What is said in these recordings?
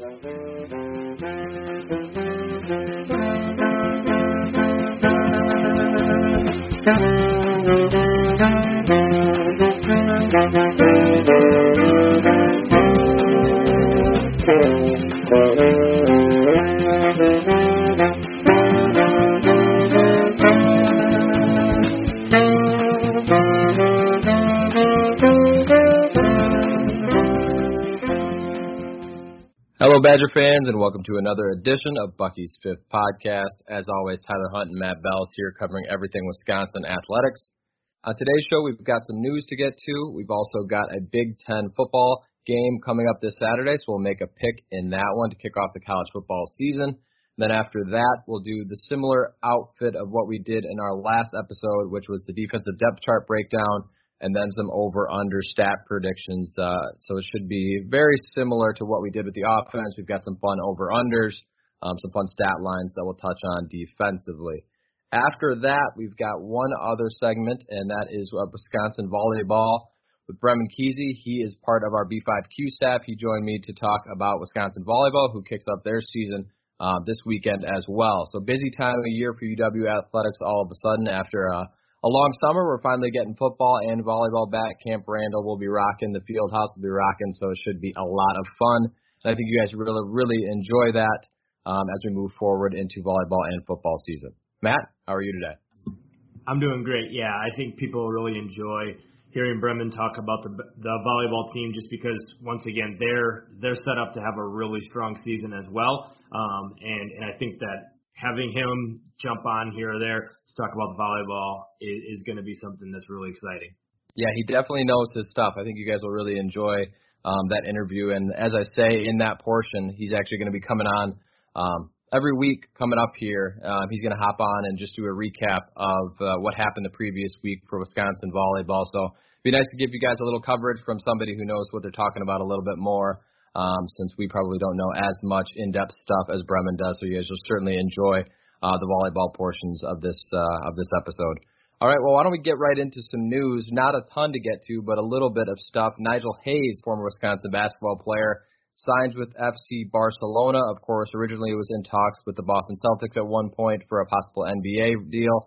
Hello, Badger fans, and welcome to another edition of Bucky's Fifth Podcast. As always, Tyler Hunt and Matt Bells here covering everything Wisconsin athletics. On today's show, we've got some news to get to. We've also got a Big Ten football game coming up this Saturday, so we'll make a pick in that one to kick off the college football season. Then after that, we'll do the similar outfit of what we did in our last episode, which was the defensive depth chart breakdown, and then some over-under stat predictions. So it should be very similar to what we did with the offense. We've got some fun over-unders, some fun stat lines that we'll touch on defensively. After that, we've got one other segment, and that is Wisconsin volleyball with Bremen Kesey. He is part of our B5Q staff. He joined me to talk about Wisconsin volleyball, who kicks off their season this weekend as well. So busy time of year for UW athletics all of a sudden after a long summer. We're finally getting football and volleyball back. Camp Randall will be rocking. The field house will be rocking, so it should be a lot of fun. And I think you guys really enjoy that as we move forward into volleyball and football season. Matt, how are you today? I'm doing great. Yeah, I think people really enjoy hearing Bremen talk about the volleyball team just because, once again, they're set up to have a really strong season as well. And I think that having him jump on here or there to talk about the volleyball is going to be something that's really exciting. Yeah, he definitely knows his stuff. I think you guys will really enjoy that interview. And as I say in that portion, he's actually going to be coming on every week coming up here. He's going to hop on and just do a recap of what happened the previous week for Wisconsin volleyball. So it'd be nice to give you guys a little coverage from somebody who knows what they're talking about a little bit more. Since we probably don't know as much in-depth stuff as Bremen does, so you guys will certainly enjoy the volleyball portions of this episode. All right, well, why don't we get right into some news? Not a ton to get to, but a little bit of stuff. Nigel Hayes, former Wisconsin basketball player, signs with FC Barcelona. Of course, originally it was in talks with the Boston Celtics at one point for a possible NBA deal.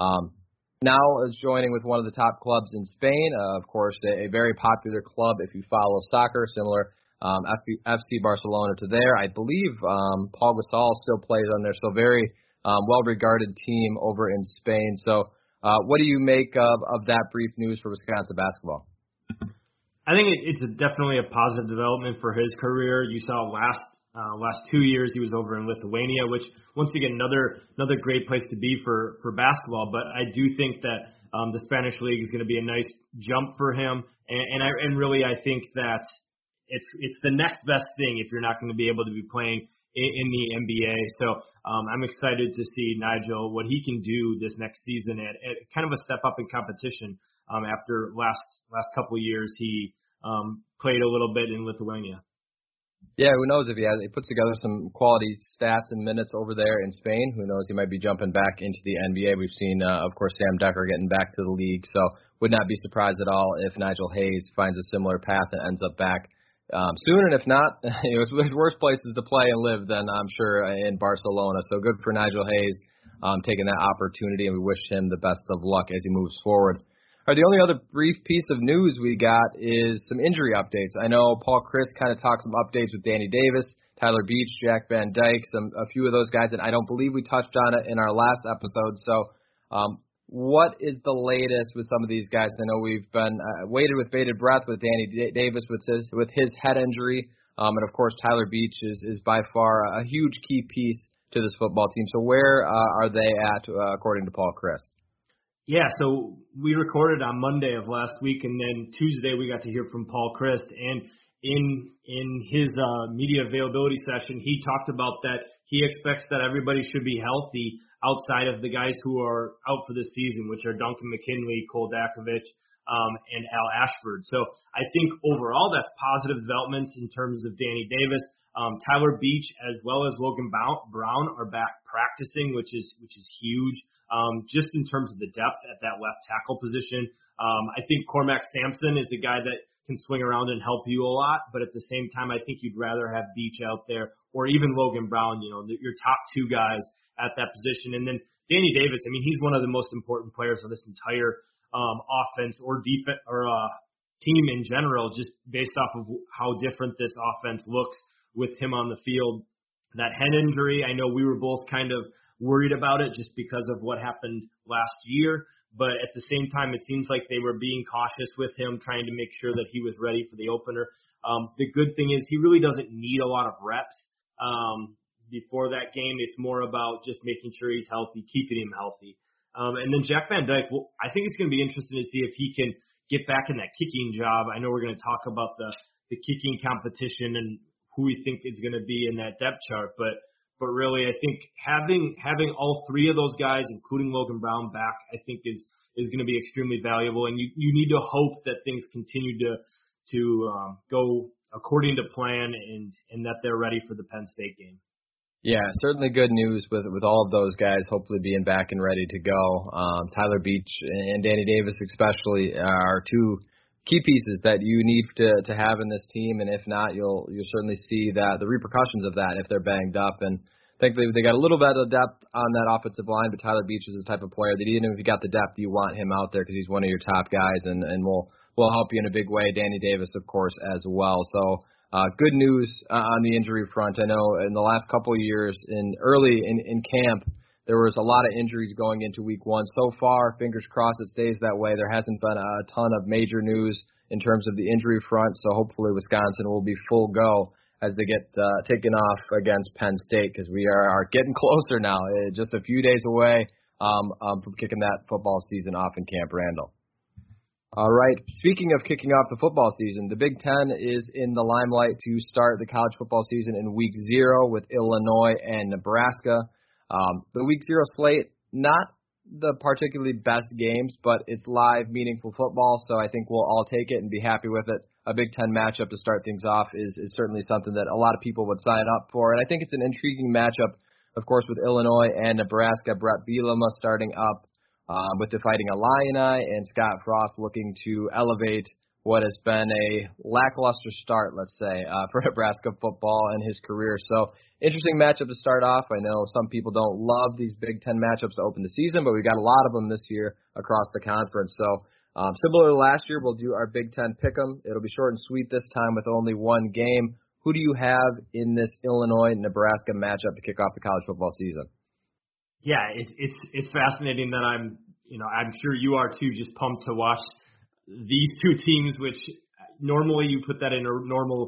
Now is joining with one of the top clubs in Spain. Of course, a very popular club if you follow soccer, similar FC Barcelona to there. I believe Paul Gasol still plays on there, so very well-regarded team over in Spain. So what do you make of that brief news for Wisconsin basketball? I think it's definitely a positive development for his career. You saw last 2 years he was over in Lithuania, which once again another great place to be for basketball. But I do think that the Spanish league is going to be a nice jump for him, and really I think that it's the next best thing if you're not going to be able to be playing in the NBA. So I'm excited to see Nigel, what he can do this next season at kind of a step up in competition. After last couple of years, he played a little bit in Lithuania. Yeah, who knows if he puts together some quality stats and minutes over there in Spain. Who knows, he might be jumping back into the NBA. We've seen, of course, Sam Decker getting back to the league. So would not be surprised at all if Nigel Hayes finds a similar path and ends up back soon, and if not, there's worse places to play and live than I'm sure in Barcelona. So good for Nigel Hayes taking that opportunity, and we wish him the best of luck as he moves forward. All right, the only other brief piece of news we got is some injury updates. I know Paul Chryst kind of talked some updates with Danny Davis, Tyler Beach, Jack Van Dyke, a few of those guys, and I don't believe we touched on it in our last episode. So what is the latest with some of these guys? I know we've been waited with bated breath with Danny Davis with his head injury, and of course Tyler Beach is by far a huge key piece to this football team. So where are they at according to Paul Chryst? Yeah, so we recorded on Monday of last week, and then Tuesday we got to hear from Paul Chryst, and in his media availability session, he talked about that he expects that everybody should be healthy outside of the guys who are out for the season, which are Duncan McKinley, Cole Dakovich, and Al Ashford. So I think overall that's positive developments in terms of Danny Davis. Tyler Beach as well as Logan Brown are back practicing, which is huge. Just in terms of the depth at that left tackle position. I think Cormac Sampson is a guy that can swing around and help you a lot. But at the same time, I think you'd rather have Beach out there or even Logan Brown, your top two guys at that position. And then Danny Davis, I mean, he's one of the most important players of this entire offense or defense or team in general, just based off of how different this offense looks with him on the field. That head injury, I know we were both kind of worried about it just because of what happened last year. But at the same time, it seems like they were being cautious with him, trying to make sure that he was ready for the opener. The good thing is he really doesn't need a lot of reps before that game. It's more about just making sure he's healthy, keeping him healthy. And then Jack Van Dyke, well, I think it's going to be interesting to see if he can get back in that kicking job. I know we're going to talk about the kicking competition and who we think is going to be in that depth chart, but really I think having all three of those guys, including Logan Brown, back, I think is going to be extremely valuable, and you need to hope that things continue to go according to plan and that they're ready for the Penn State game. Yeah, certainly good news with all of those guys hopefully being back and ready to go. Tyler Beach and Danny Davis especially are two key pieces that you need to have in this team, and if not, you'll certainly see that the repercussions of that if they're banged up. And I think they got a little bit of depth on that offensive line, but Tyler Beach is the type of player that even if you got the depth, you want him out there because he's one of your top guys and will help you in a big way. Danny Davis, of course, as well. So good news on the injury front. I know in the last couple of years, early in camp, there was a lot of injuries going into week one. So far, fingers crossed it stays that way. There hasn't been a ton of major news in terms of the injury front, so hopefully Wisconsin will be full go as they get taken off against Penn State because we are getting closer now, just a few days away from kicking that football season off in Camp Randall. All right, speaking of kicking off the football season, the Big Ten is in the limelight to start the college football season in week 0 with Illinois and Nebraska. The week 0 slate, not the particularly best games, but it's live, meaningful football, so I think we'll all take it and be happy with it. A Big Ten matchup to start things off is certainly something that a lot of people would sign up for, and I think it's an intriguing matchup, of course, with Illinois and Nebraska. Brett Bielema starting up with the Fighting Illini, and Scott Frost looking to elevate what has been a lackluster start, let's say, for Nebraska football and his career. So interesting matchup to start off. I know some people don't love these Big Ten matchups to open the season, but we've got a lot of them this year across the conference. So similar to last year, we'll do our Big Ten pick'em. It'll be short and sweet this time with only one game. Who do you have in this Illinois-Nebraska matchup to kick off the college football season? Yeah, it's fascinating that I'm sure you are too, just pumped to watch these two teams, which normally you put that in a normal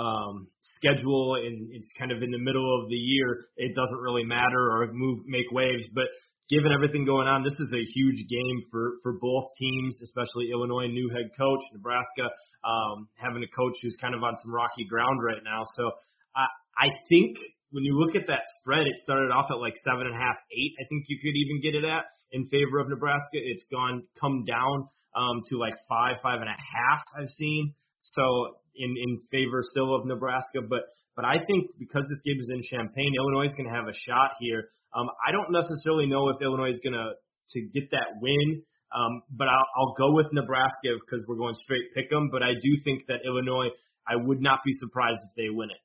schedule and it's kind of in the middle of the year. It doesn't really matter or make waves, but given everything going on, this is a huge game for both teams, especially Illinois, new head coach, Nebraska, having a coach who's kind of on some rocky ground right now. So I think when you look at that spread, it started off at like 7.5, 8. I think you could even get it at in favor of Nebraska. It's come down to like 5, 5.5. I've seen so in favor still of Nebraska, but I think because this game is in Champaign, Illinois is going to have a shot here. I don't necessarily know if Illinois is going to get that win, but I'll go with Nebraska because we're going straight pick 'em. But I do think that Illinois, I would not be surprised if they win it.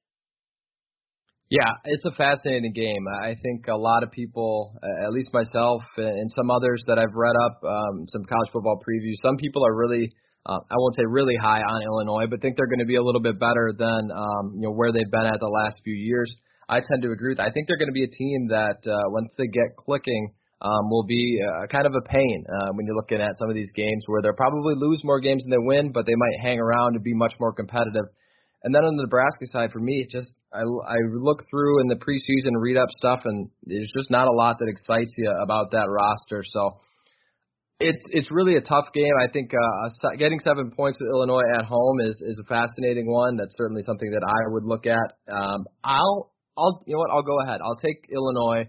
Yeah, it's a fascinating game. I think a lot of people, at least myself and some others that I've read up, some college football previews, some people are really, I won't say really high on Illinois, but think they're going to be a little bit better than where they've been at the last few years. I tend to agree with that. I think they're going to be a team that once they get clicking will be kind of a pain when you're looking at some of these games where they'll probably lose more games than they win, but they might hang around and be much more competitive. And then on the Nebraska side, for me, I look through in the preseason, read up stuff, and there's just not a lot that excites you about that roster. So it's really a tough game. I think getting 7 points with Illinois at home is a fascinating one. That's certainly something that I would look at. I'll go ahead. I'll take Illinois.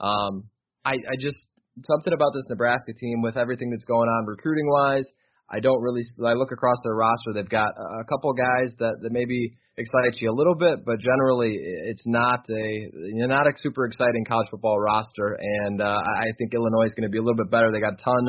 I just something about this Nebraska team with everything that's going on recruiting wise. I look across their roster. They've got a couple guys that maybe excite you a little bit, but generally it's not a super exciting college football roster. And I think Illinois is going to be a little bit better. They got a ton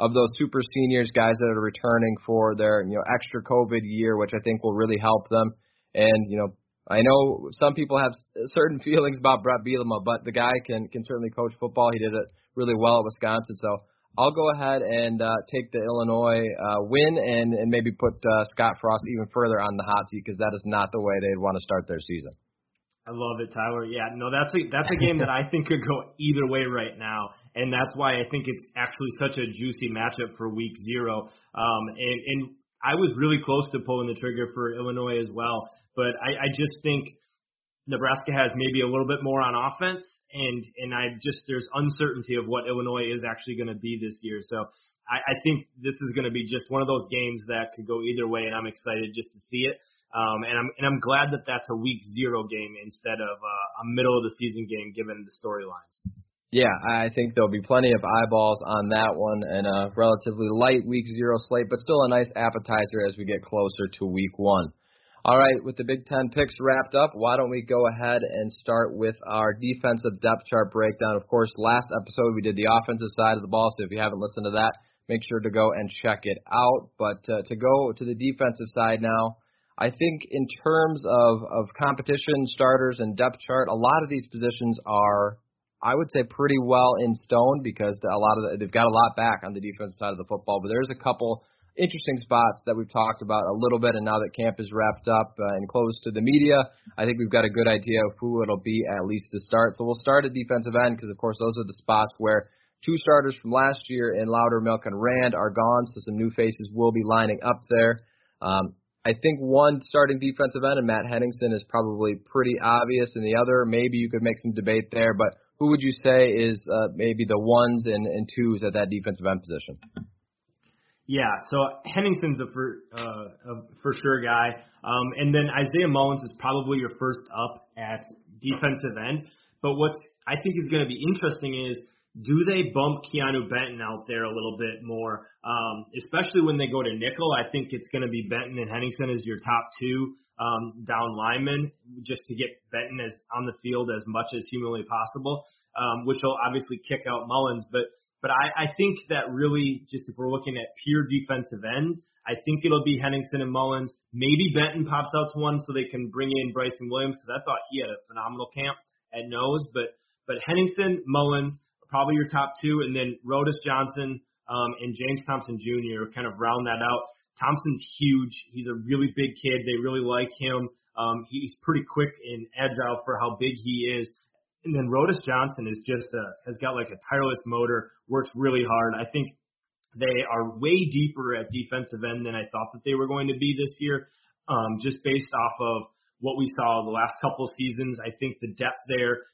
of those super seniors, guys that are returning for their, extra COVID year, which I think will really help them. And, I know some people have certain feelings about Brett Bielema, but the guy can certainly coach football. He did it really well at Wisconsin. So I'll go ahead and take the Illinois win and maybe put Scott Frost even further on the hot seat, because that is not the way they'd want to start their season. I love it, Tyler. Yeah, no, that's a game that I think could go either way right now, and that's why I think it's actually such a juicy matchup for Week 0. And I was really close to pulling the trigger for Illinois as well, but I just think Nebraska has maybe a little bit more on offense, and there's uncertainty of what Illinois is actually going to be this year. So I think this is going to be just one of those games that could go either way, and I'm excited just to see it. And I'm glad that that's a Week 0 game instead of a middle of the season game, given the storylines. Yeah, I think there'll be plenty of eyeballs on that one, and a relatively light Week 0 slate, but still a nice appetizer as we get closer to Week 1. All right, with the Big Ten picks wrapped up, why don't we go ahead and start with our defensive depth chart breakdown. Of course, last episode we did the offensive side of the ball, so if you haven't listened to that, make sure to go and check it out. But to go to the defensive side now, I think in terms of competition, starters, and depth chart, a lot of these positions are, I would say, pretty well in stone, because they've got a lot back on the defensive side of the football. But there's a couple interesting spots that we've talked about a little bit, and now that camp is wrapped up and closed to the media, I think we've got a good idea of who it'll be at least to start. So we'll start at defensive end, because, of course, those are the spots where 2 starters from last year in Loudermilk and Rand are gone, so some new faces will be lining up there. I think one starting defensive end, and Matt Henningsen, is probably pretty obvious, and the other, maybe you could make some debate there, but who would you say is maybe the 1s and 2s at that defensive end position? Yeah, so Henningsen's a for sure guy, and then Isaiah Mullins is probably your first up at defensive end, but what's I think is going to be interesting is, do they bump Keanu Benton out there a little bit more, especially when they go to nickel? I think it's going to be Benton and Henningsen as your top 2 down linemen, just to get Benton as on the field as much as humanly possible, which will obviously kick out Mullins. But I think that really, just if we're looking at pure defensive ends, I think it'll be Henningsen and Mullins. Maybe Benton pops out to one so they can bring in Bryson Williams, because I thought he had a phenomenal camp at nose. But Henningsen, Mullins, probably your top 2, and then Rodas Johnson and James Thompson Jr. kind of round that out. Thompson's huge. He's a really big kid. They really like him. He's pretty quick and agile for how big he is. And then Rodas Johnson is has got like a tireless motor, works really hard. I think they are way deeper at defensive end than I thought that they were going to be this year, just based off of what we saw the last couple of seasons. I think the depth there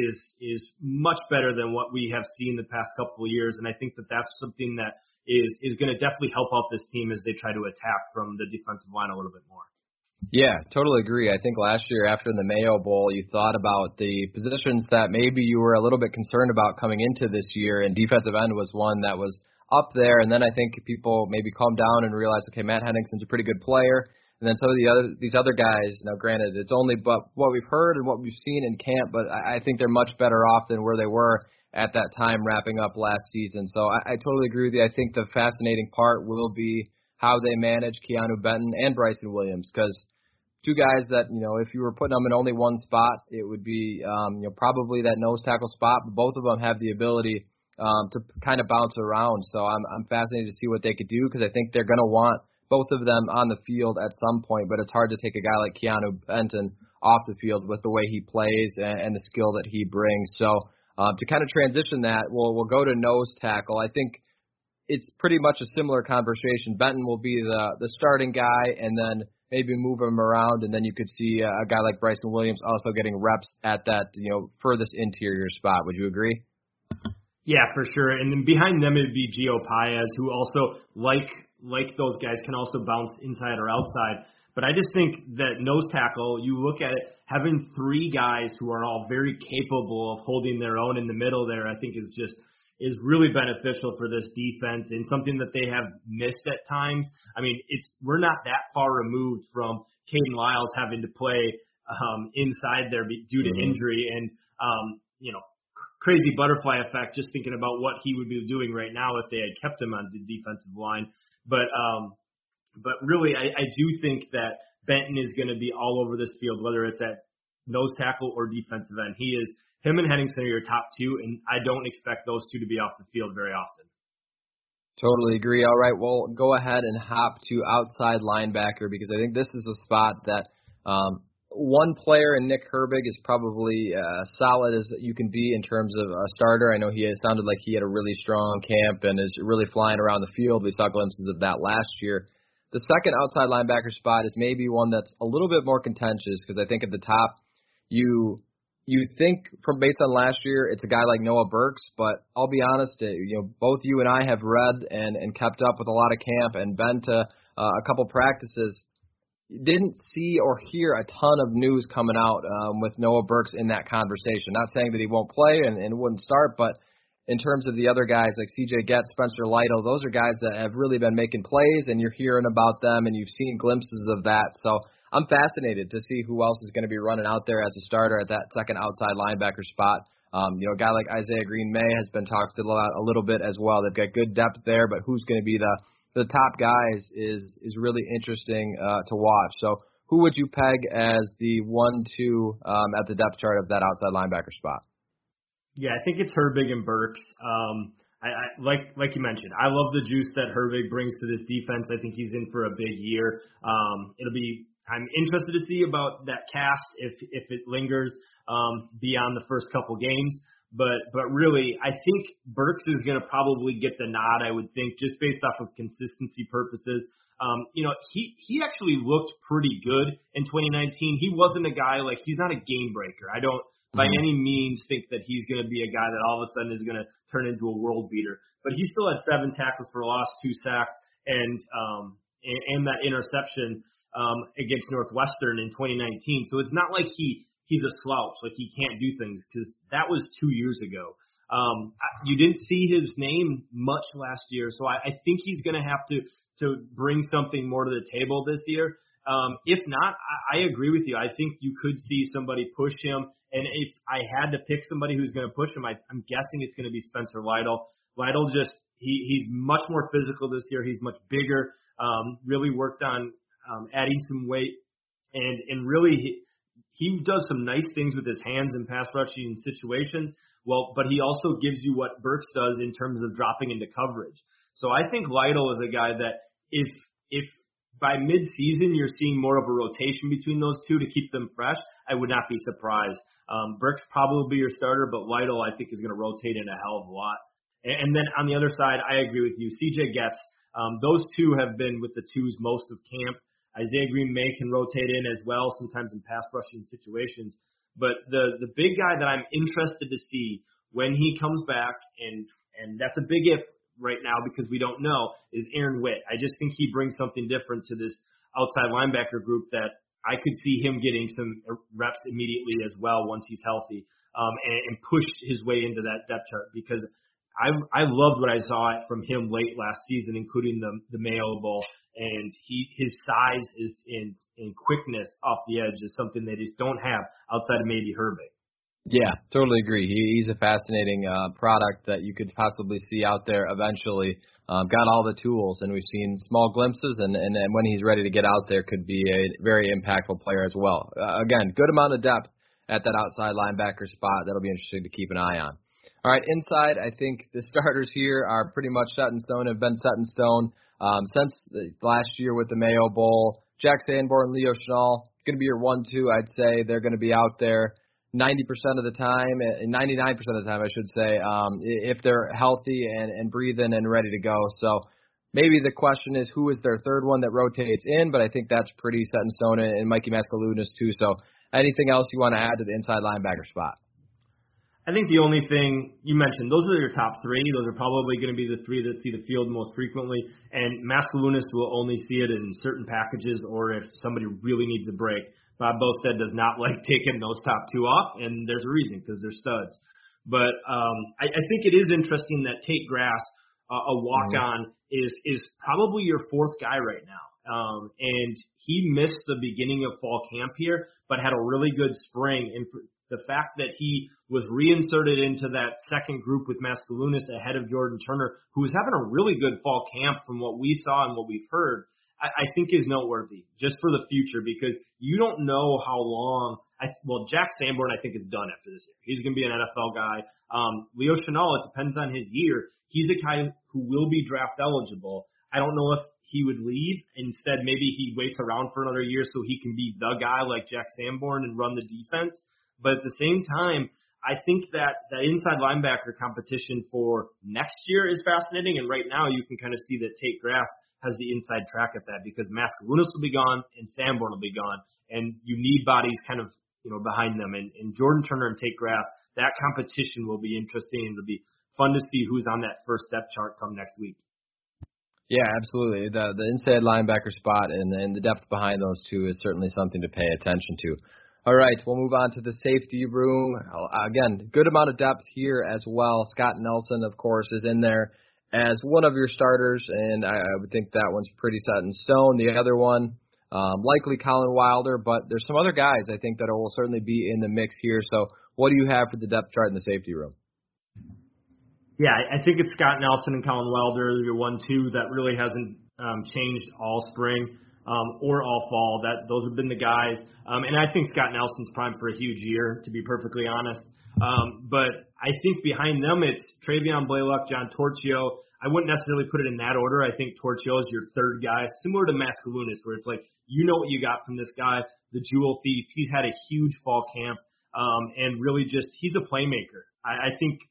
is much better than what we have seen the past couple of years, and I think that that's something that is going to definitely help out this team as they try to attack from the defensive line a little bit more. Yeah, totally agree. I think last year after the Mayo Bowl, you thought about the positions that maybe you were a little bit concerned about coming into this year, and defensive end was one that was up there. And then I think people maybe calmed down and realized, okay, Matt Henningsen's a pretty good player. And then some of these other guys, now granted, it's only but what we've heard and what we've seen in camp, but I think they're much better off than where they were at that time wrapping up last season. So I totally agree with you. I think the fascinating part will be how they manage Keanu Benton and Bryson Williams, because 2 guys that, if you were putting them in only one spot, it would be, probably that nose tackle spot. But both of them have the ability to kind of bounce around. So I'm fascinated to see what they could do, because I think they're going to want both of them on the field at some point. But it's hard to take a guy like Keanu Benton off the field with the way he plays and the skill that he brings. So to kind of transition that, we'll go to nose tackle. I think it's pretty much a similar conversation. Benton will be the starting guy, and then maybe move him around, and then you could see a guy like Bryson Williams also getting reps at that, furthest interior spot. Would you agree? Yeah, for sure. And then behind them, it'd be Gio Paez, who also, like those guys, can also bounce inside or outside. But I just think that nose tackle, you look at it, having 3 guys who are all very capable of holding their own in the middle there, I think is really beneficial for this defense, and something that they have missed at times. I mean, we're not that far removed from Caden Lyles having to play inside there due to injury, and crazy butterfly effect just thinking about what he would be doing right now if they had kept him on the defensive line. But really, I do think that Benton is going to be all over this field, whether it's at nose tackle or defensive end. Him and Henningsen are your top two, and I don't expect those two to be off the field very often. Totally agree. All right, well, go ahead and hop to outside linebacker because I think this is a spot that one player in Nick Herbig is probably solid as you can be in terms of a starter. I know it sounded like he had a really strong camp and is really flying around the field. We saw glimpses of that last year. The second outside linebacker spot is maybe one that's a little bit more contentious because I think at the top you think based on last year it's a guy like Noah Burks, but I'll be honest, both you and I have read and kept up with a lot of camp and been to a couple practices. Didn't see or hear a ton of news coming out with Noah Burks in that conversation. Not saying that he won't play and wouldn't start, but in terms of the other guys like C.J. Getz, Spencer Lytle, those are guys that have really been making plays, and you're hearing about them, and you've seen glimpses of that. So I'm fascinated to see who else is going to be running out there as a starter at that second outside linebacker spot. A guy like Isaiah Green-May has been talked a little bit as well. They've got good depth there, but who's going to be the top guys is really interesting to watch. So who would you peg as the 1-2 at the depth chart of that outside linebacker spot? Yeah, I think it's Herbig and Burks. I like you mentioned, I love the juice that Herbig brings to this defense. I think he's in for a big year. I'm interested to see about that cast if it lingers beyond the first couple games. But really, I think Burks is going to probably get the nod, I would think, just based off of consistency purposes. He actually looked pretty good in 2019. He wasn't a guy he's not a game breaker. I don't by any means think that he's going to be a guy that all of a sudden is going to turn into a world beater. But he still had 7 tackles for loss, 2 sacks, and that interception against Northwestern in 2019. So it's not like he's a slouch, like he can't do things, because that was 2 years ago. You didn't see his name much last year, so I think he's going to have to bring something more to the table this year. If not, I agree with you. I think you could see somebody push him, and if I had to pick somebody who's going to push him, I'm guessing it's going to be Spencer Lytle. Lytle he's much more physical this year. He's much bigger, really worked on adding some weight, and really he does some nice things with his hands in pass rushing situations. Well, but he also gives you what Burks does in terms of dropping into coverage. So I think Lytle is a guy that if by mid-season you're seeing more of a rotation between those two to keep them fresh, I would not be surprised. Burks probably your starter, but Lytle I think is going to rotate in a hell of a lot. And then on the other side, I agree with you. C.J. Getz, those two have been with the twos most of camp. Isaiah Green-May can rotate in as well, sometimes in pass rushing situations. But the big guy that I'm interested to see when he comes back, and that's a big if right now because we don't know, is Aaron Witt. I just think he brings something different to this outside linebacker group that I could see him getting some reps immediately as well once he's healthy, and push his way into that depth chart, because I loved what I saw from him late last season, including the Mayo Bowl, and his size is in quickness off the edge is something they just don't have outside of maybe Herbig. Yeah, totally agree. He's a fascinating product that you could possibly see out there eventually. Got all the tools, and we've seen small glimpses, and when he's ready to get out there could be a very impactful player as well. Again, good amount of depth at that outside linebacker spot. That'll be interesting to keep an eye on. All right, inside, I think the starters here are pretty much set in stone, have been set in stone since last year with the Mayo Bowl. Jack Sanborn, Leo Chenal, going to be your 1-2. I'd say they're going to be out there 90% of the time, 99% of the time, I should say, if they're healthy and breathing and ready to go. So maybe the question is who is their third one that rotates in, but I think that's pretty set in stone, and Mikey Mascalunas too. So anything else you want to add to the inside linebacker spot? I think the only thing you mentioned, those are your top 3. Those are probably going to be the 3 that see the field most frequently. And Mascalunas will only see it in certain packages or if somebody really needs a break. Bob Bostad does not like taking those top 2 off, and there's a reason, because they're studs. But I think it is interesting that Tate Grass, a walk-on, is probably your 4th guy right now. And he missed the beginning of fall camp here, but had a really good spring. And the fact that he was reinserted into that second group with Mascalunas ahead of Jordan Turner, who was having a really good fall camp from what we saw and what we've heard, I think is noteworthy just for the future, because you don't know how long. Jack Sanborn, I think, is done after this year. He's going to be an NFL guy. Leo Chenal, it depends on his year. He's a guy who will be draft eligible. I don't know if he would leave. Instead, maybe he waits around for another year so he can be the guy like Jack Sanborn and run the defense. But at the same time, I think that the inside linebacker competition for next year is fascinating. And right now you can kind of see that Tate Grass has the inside track at that, because Mascalunas will be gone and Sanborn will be gone. And you need bodies kind of, behind them. And Jordan Turner and Tate Grass, that competition will be interesting, and it'll be fun to see who's on that first depth chart come next week. Yeah, absolutely. The inside linebacker spot and the depth behind those two is certainly something to pay attention to. All right, we'll move on to the safety room. Again, good amount of depth here as well. Scott Nelson, of course, is in there as one of your starters, and I would think that one's pretty set in stone. The other one, likely Colin Wilder, but there's some other guys I think that will certainly be in the mix here. So what do you have for the depth chart in the safety room? Yeah, I think it's Scott Nelson and Colin Wilder, your 1-2. That really hasn't changed all spring or all fall. Those have been the guys. And I think Scott Nelson's primed for a huge year, to be perfectly honest. But I think behind them it's Travion Blaylock, John Torchio. I wouldn't necessarily put it in that order. I think Torchio is your third guy, similar to Mascalunas, where it's like, what you got from this guy, the jewel thief. He's had a huge fall camp, and really just he's a playmaker. I think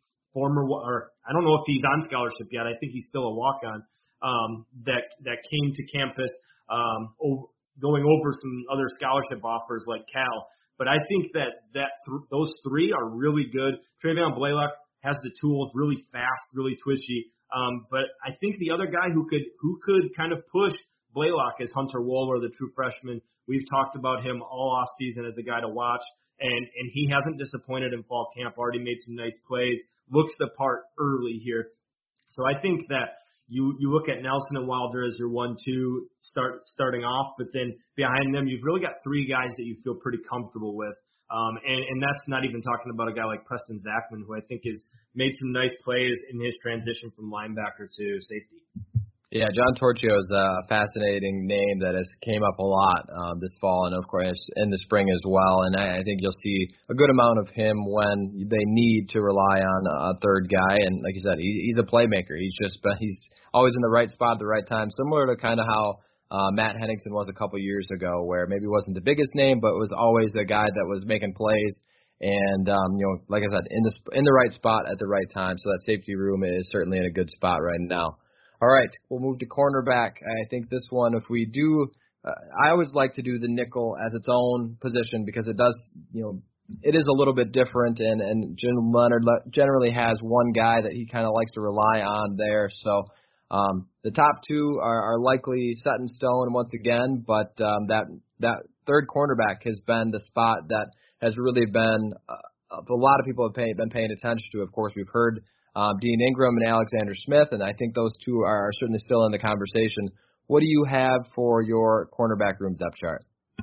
I don't know if he's on scholarship yet. I think he's still a walk-on that came to campus going over some other scholarship offers like Cal. But I think those three are really good. Travion Blaylock has the tools, really fast, really twitchy. But I think the other guy who could kind of push Blaylock is Hunter Wohler, the true freshman. We've talked about him all off season as a guy to watch, and he hasn't disappointed in fall camp. Already made some nice plays, looks the part early here. So I think that you look at Nelson and Wilder as your 1-2 starting off, but then behind them you've really got three guys that you feel pretty comfortable with. And that's not even talking about a guy like Preston Zachman, who I think has made some nice plays in his transition from linebacker to safety. Yeah, John Torchio is a fascinating name that has came up a lot this fall and, of course, in the spring as well. And I think you'll see a good amount of him when they need to rely on a third guy. And like you said, he's a playmaker. He's always in the right spot at the right time, similar to kind of how Matt Henningsen was a couple years ago, where maybe wasn't the biggest name, but was always the guy that was making plays. And, like I said, in the right spot at the right time. So that safety room is certainly in a good spot right now. All right, we'll move to cornerback. I think this one, if we do, I always like to do the nickel as its own position because it does, it is a little bit different, and Jim Leonhard generally has one guy that he kind of likes to rely on there. So the top two are likely set in stone once again, but that third cornerback has been the spot that has really been a lot of people have been paying attention to. Of course, we've heard Dean Ingram and Alexander Smith, and I think those two are certainly still in the conversation. What do you have for your cornerback room depth chart?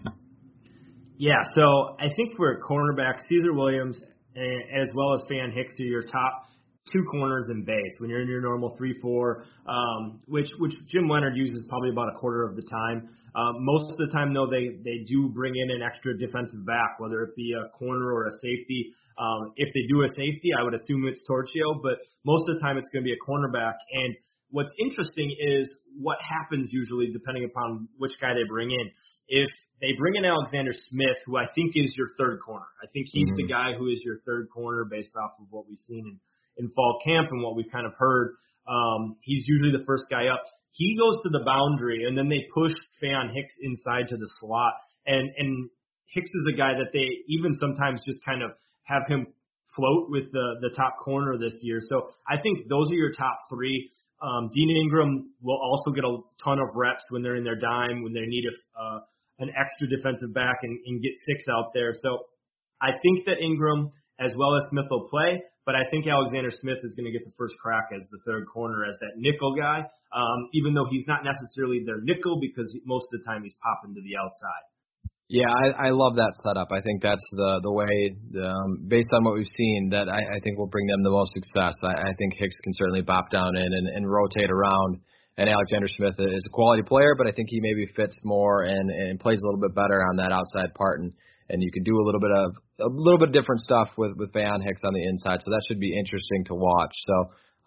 Yeah, so I think for cornerback, Caesar Williams as well as Fan Hicks are your top two corners in base when you're in your normal 3-4, which Jim Leonhard uses probably about a quarter of the time. Most of the time, though, they do bring in an extra defensive back, whether it be a corner or a safety. If they do a safety, I would assume it's Torchio, but most of the time it's going to be a cornerback. And what's interesting is what happens usually depending upon which guy they bring in. If they bring in Alexander Smith, who I think is your third corner, I think he's the guy who is your third corner based off of what we've seen in fall camp and what we've kind of heard. He's usually the first guy up. He goes to the boundary, and then they push Fan Hicks inside to the slot. And Hicks is a guy that they even sometimes just kind of have him float with the top corner this year. So I think those are your top three. Dean Ingram will also get a ton of reps when they're in their dime, when they need an extra defensive back and get six out there. So I think that Ingram as well as Smith will play, but I think Alexander Smith is going to get the first crack as the third corner, as that nickel guy, even though he's not necessarily their nickel because most of the time he's popping to the outside. Yeah, I love that setup. I think that's the way, based on what we've seen, that I think will bring them the most success. I think Hicks can certainly bop down in and rotate around, and Alexander Smith is a quality player, but I think he maybe fits more and plays a little bit better on that outside part, and you can do a little bit of different stuff with Faion Hicks on the inside, so that should be interesting to watch. So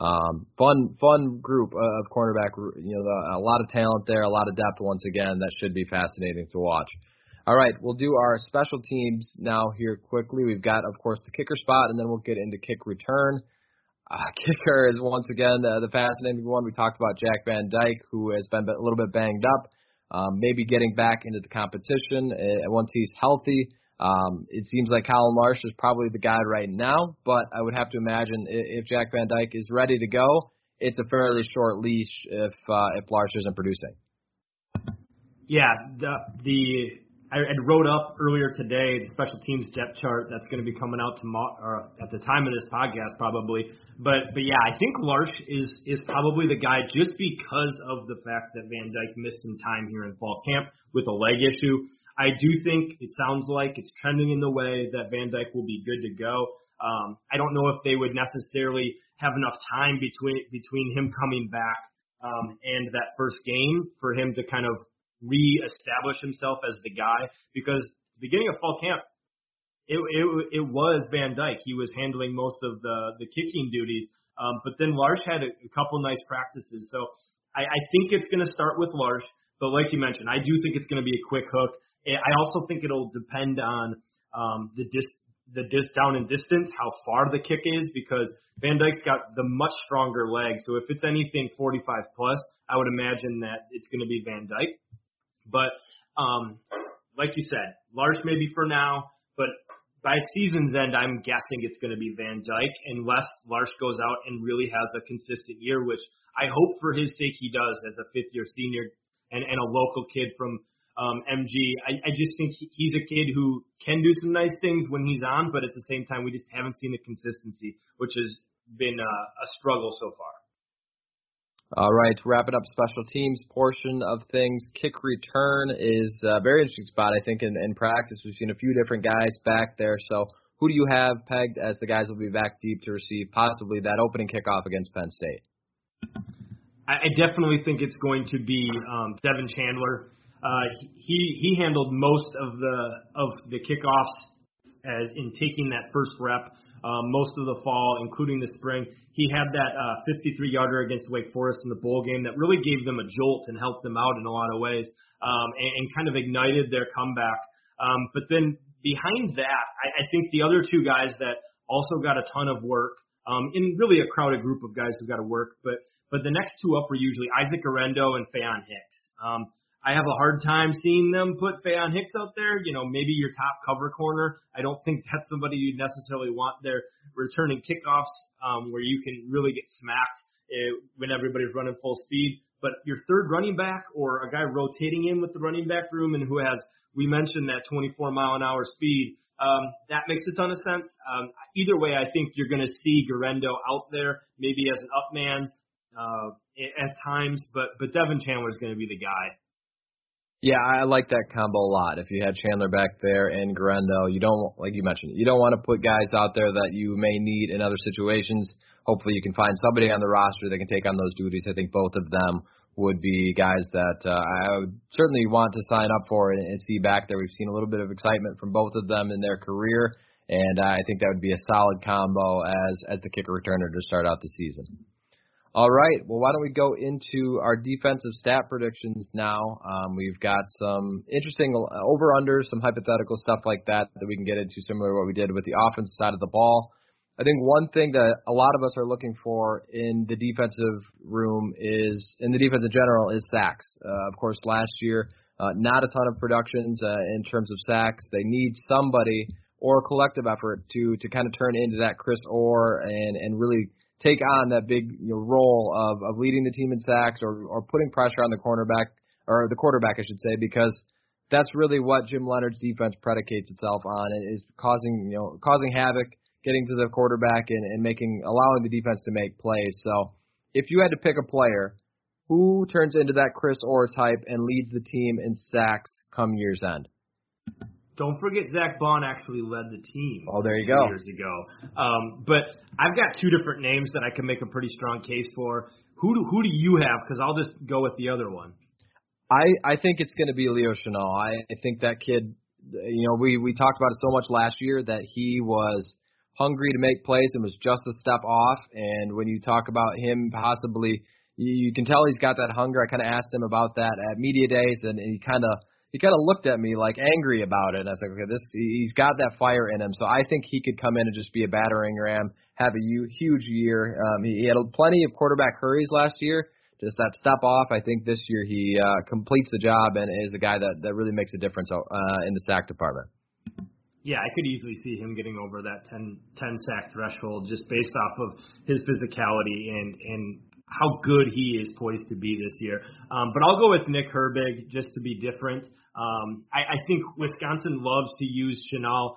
fun group of cornerback. A lot of talent there, a lot of depth once again. That should be fascinating to watch. All right, we'll do our special teams now here quickly. We've got, of course, the kicker spot, and then we'll get into kick return. Kicker is once again the fascinating one. We talked about Jack Van Dyke, who has been a little bit banged up, maybe getting back into the competition once he's healthy. It seems like Colin Larsh is probably the guy right now, but I would have to imagine if Jack Van Dyke is ready to go, it's a fairly short leash if Larsh isn't producing. Yeah, I wrote up earlier today the special teams depth chart that's going to be coming out tomorrow, or at the time of this podcast probably. But yeah, I think Larsh is probably the guy just because of the fact that Van Dyke missed some time here in fall camp with a leg issue. I do think it sounds like it's trending in the way that Van Dyke will be good to go. I don't know if they would necessarily have enough time between him coming back and that first game for him to kind of reestablish himself as the guy, because the beginning of fall camp, it was Van Dyke. He was handling most of the kicking duties, but then Larsh had a couple nice practices. So I think it's going to start with Larsh, but like you mentioned, I do think it's going to be a quick hook. I also think it'll depend on the down and distance, how far the kick is, because Van Dyke's got the much stronger leg. So if it's anything 45 plus, I would imagine that it's going to be Van Dyke. But like you said, Larsh maybe for now, but by season's end, I'm guessing it's going to be Van Dyke unless Larsh goes out and really has a consistent year, which I hope for his sake he does as a fifth-year senior and a local kid from MG. I just think he's a kid who can do some nice things when he's on, but at the same time, we just haven't seen the consistency, which has been a struggle so far. All right, wrapping up special teams portion of things. Kick return is a very interesting spot, I think, in practice. We've seen a few different guys back there. So who do you have pegged as the guys that will be back deep to receive possibly that opening kickoff against Penn State? I definitely think it's going to be Devin Chandler. He handled most of the kickoffs as in taking that first rep most of the fall, including the spring. He had that 53-yarder against Wake Forest in the bowl game that really gave them a jolt and helped them out in a lot of ways and kind of ignited their comeback. But then behind that, I think the other two guys that also got a ton of work in really a crowded group of guys who got to work, but the next two up were usually Isaac Arendo and Faion Hicks. I have a hard time seeing them put Faion Hicks out there. Maybe your top cover corner. I don't think that's somebody you'd necessarily want there returning kickoffs where you can really get smacked when everybody's running full speed. But your third running back or a guy rotating in with the running back room and who has, we mentioned that 24-mile-an-hour speed, that makes a ton of sense. Either way, I think you're going to see Garendo out there, maybe as an up man at times, but Devin Chandler is going to be the guy. Yeah, I like that combo a lot. If you had Chandler back there and Garendo, you don't, like you mentioned, you don't want to put guys out there that you may need in other situations. Hopefully you can find somebody on the roster that can take on those duties. I think both of them would be guys that I would certainly want to sign up for and see back there. We've seen a little bit of excitement from both of them in their career, and I think that would be a solid combo as the kicker returner to start out the season. All right, well, why don't we go into our defensive stat predictions now. We've got some interesting over-unders, some hypothetical stuff like that we can get into, similar to what we did with the offensive side of the ball. I think one thing that a lot of us are looking for in the defensive room is, in the defense in general, is sacks. Of course, last year, not a ton of productions in terms of sacks. They need somebody or a collective effort to kind of turn into that Chris Orr and really take on that big role of leading the team in sacks or putting pressure on the cornerback, or the quarterback, I should say, because that's really what Jim Leonhard's defense predicates itself on, and is causing havoc, getting to the quarterback and allowing the defense to make plays. So if you had to pick a player, who turns into that Chris Orr type and leads the team in sacks come year's end? Don't forget Zach Bond actually led the team. Oh, there you 2 go. years ago. But I've got two different names that I can make a pretty strong case for. Who do you have? Because I'll just go with the other one. I think it's going to be Leo Chenal. I think that kid, we talked about it so much last year that he was hungry to make plays and was just a step off. And when you talk about him possibly, you can tell he's got that hunger. I kind of asked him about that at media days, and he kind of looked at me like angry about it. And I was like, okay, he's got that fire in him. So I think he could come in and just be a battering ram, have a huge year. He had plenty of quarterback hurries last year, just that step off. I think this year he completes the job and is the guy that really makes a difference in the sack department. Yeah, I could easily see him getting over that 10 sack threshold just based off of his physicality and how good he is poised to be this year. But I'll go with Nick Herbig just to be different. I think Wisconsin loves to use Chenal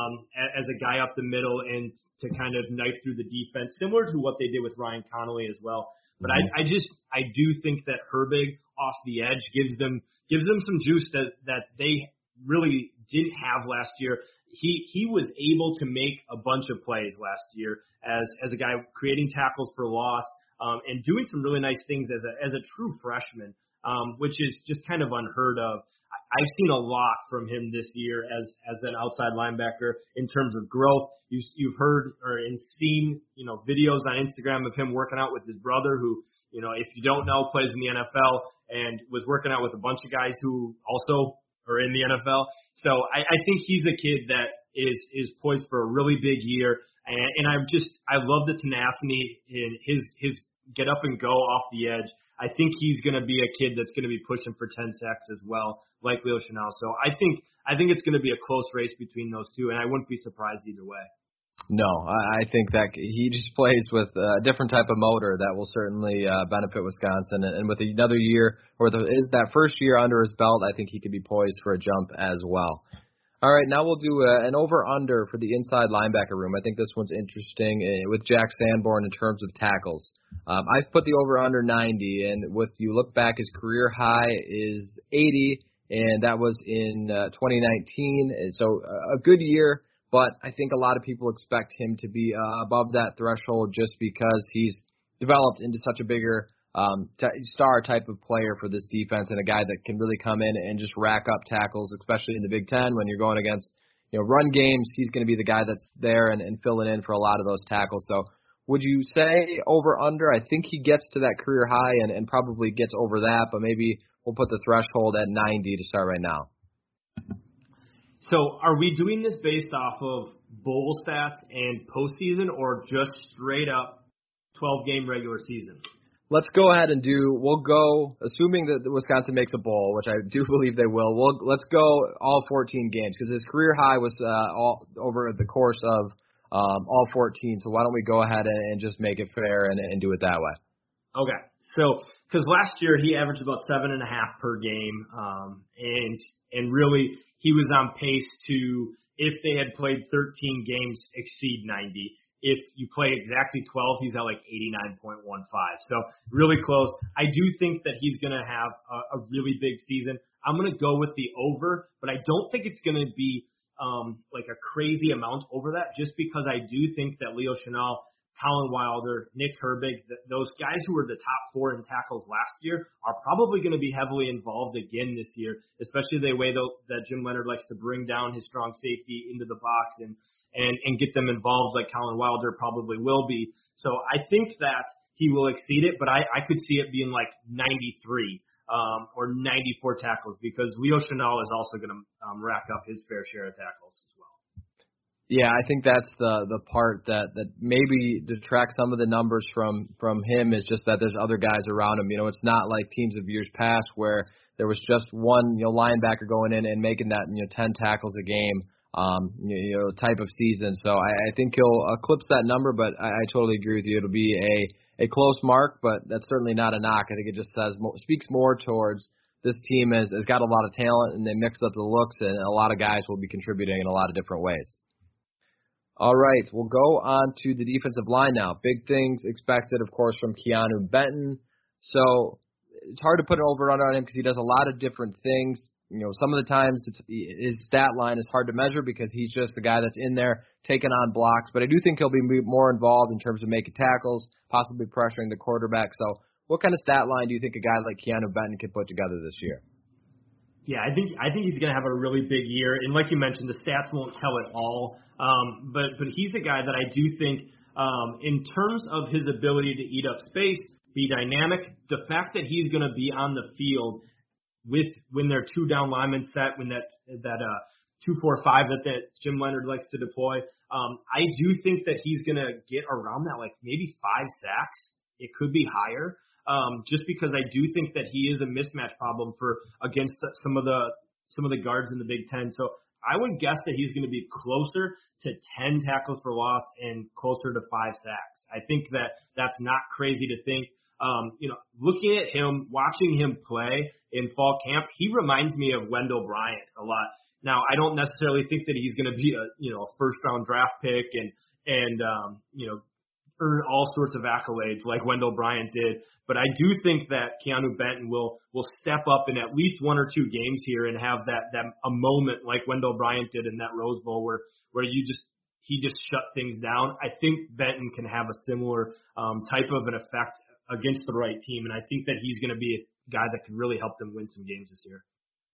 as a guy up the middle and to kind of knife through the defense, similar to what they did with Ryan Connolly as well. But I do think that Herbig off the edge gives them some juice that they really didn't have last year. He was able to make a bunch of plays last year as a guy creating tackles for loss. And doing some really nice things as a true freshman, which is just kind of unheard of. I've seen a lot from him this year as an outside linebacker in terms of growth. You've heard or seen videos on Instagram of him working out with his brother, who if you don't know plays in the NFL and was working out with a bunch of guys who also are in the NFL. So I think he's a kid that is poised for a really big year. And I love the tenacity in his get up and go off the edge. I think he's going to be a kid that's going to be pushing for 10 sacks as well, like Leo Chenal. So I think it's going to be a close race between those two, and I wouldn't be surprised either way. No, I think that he just plays with a different type of motor that will certainly benefit Wisconsin. And with another year, or that first year under his belt, I think he could be poised for a jump as well. All right, now we'll do an over-under for the inside linebacker room. I think this one's interesting with Jack Sanborn in terms of tackles. I've put the over-under 90, and you look back, his career high is 80, and that was in 2019. And so a good year, but I think a lot of people expect him to be above that threshold just because he's developed into such a bigger star type of player for this defense and a guy that can really come in and just rack up tackles, especially in the Big Ten when you're going against run games. He's going to be the guy that's there and filling in for a lot of those tackles. So would you say over under? I think he gets to that career high and probably gets over that, but maybe we'll put the threshold at 90 to start right now. So are we doing this based off of bowl stats and postseason or just straight up 12-game regular season? Let's go ahead and we'll go, assuming that Wisconsin makes a bowl, which I do believe they will, let's go all 14 games because his career high was all over the course of all 14. So why don't we go ahead and just make it fair and do it that way? Okay. So, because last year he averaged about 7.5 per game, and really he was on pace to, if they had played 13 games, exceed 90. If you play exactly 12, he's at like 89.15. So really close. I do think that he's going to have a really big season. I'm going to go with the over, but I don't think it's going to be like a crazy amount over that, just because I do think that Leo Chenal, Colin Wilder, Nick Herbig, those guys who were the top 4 in tackles last year are probably going to be heavily involved again this year, especially the way that Jim Leonhard likes to bring down his strong safety into the box and get them involved like Colin Wilder probably will be. So I think that he will exceed it, but I could see it being like 93 or 94 tackles because Leo Chenal is also going to rack up his fair share of tackles as well. Yeah, I think that's the part that maybe detracts some of the numbers from him is just that there's other guys around him. It's not like teams of years past where there was just one linebacker going in and making that 10 tackles a game type of season. So I think he'll eclipse that number, but I totally agree with you. It'll be a close mark, but that's certainly not a knock. I think it just speaks more towards this team has got a lot of talent and they mix up the looks, and a lot of guys will be contributing in a lot of different ways. All right, we'll go on to the defensive line now. Big things expected, of course, from Keanu Benton. So it's hard to put an over-under on him because he does a lot of different things. You know, some of the times his stat line is hard to measure because he's just the guy that's in there taking on blocks. But I do think he'll be more involved in terms of making tackles, possibly pressuring the quarterback. So what kind of stat line do you think a guy like Keanu Benton could put together this year? Yeah, I think he's going to have a really big year, and like you mentioned, the stats won't tell it all. But he's a guy that I do think, in terms of his ability to eat up space, be dynamic, the fact that he's going to be on the field when their two down linemen set, when that 2-4-5 that Jim Leonhard likes to deploy, I do think that he's going to get around that, like maybe 5 sacks. It could be higher. Just because I do think that he is a mismatch problem against some of the guards in the Big Ten. So I would guess that he's going to be closer to 10 tackles for loss and closer to 5 sacks. I think that's not crazy to think. Looking at him, watching him play in fall camp, he reminds me of Wendell Bryant a lot. Now, I don't necessarily think that he's going to be a first round draft pick and earn all sorts of accolades like Wendell Bryant did. But I do think that Keanu Benton will step up in at least 1 or 2 games here and have a moment like Wendell Bryant did in that Rose Bowl where he just shut things down. I think Benton can have a similar type of an effect against the right team, and I think that he's going to be a guy that can really help them win some games this year.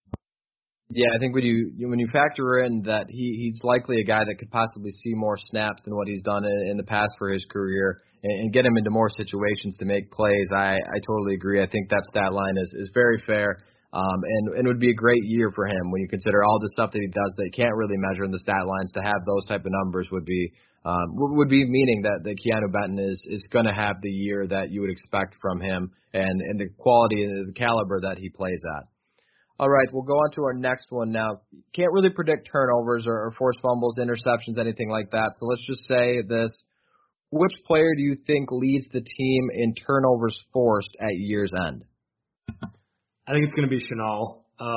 Yeah, I think when you factor in that he's likely a guy that could possibly see more snaps than what he's done in the past for his career and get him into more situations to make plays, I totally agree. I think that stat line is very fair, and it would be a great year for him when you consider all the stuff that he does that you can't really measure in the stat lines. To have those type of numbers would be meaning that Keanu Benton is going to have the year that you would expect from him and the quality and the caliber that he plays at. All right, we'll go on to our next one now. Can't really predict turnovers or forced fumbles, interceptions, anything like that. So let's just say this. Which player do you think leads the team in turnovers forced at year's end? I think it's going to be Chenal.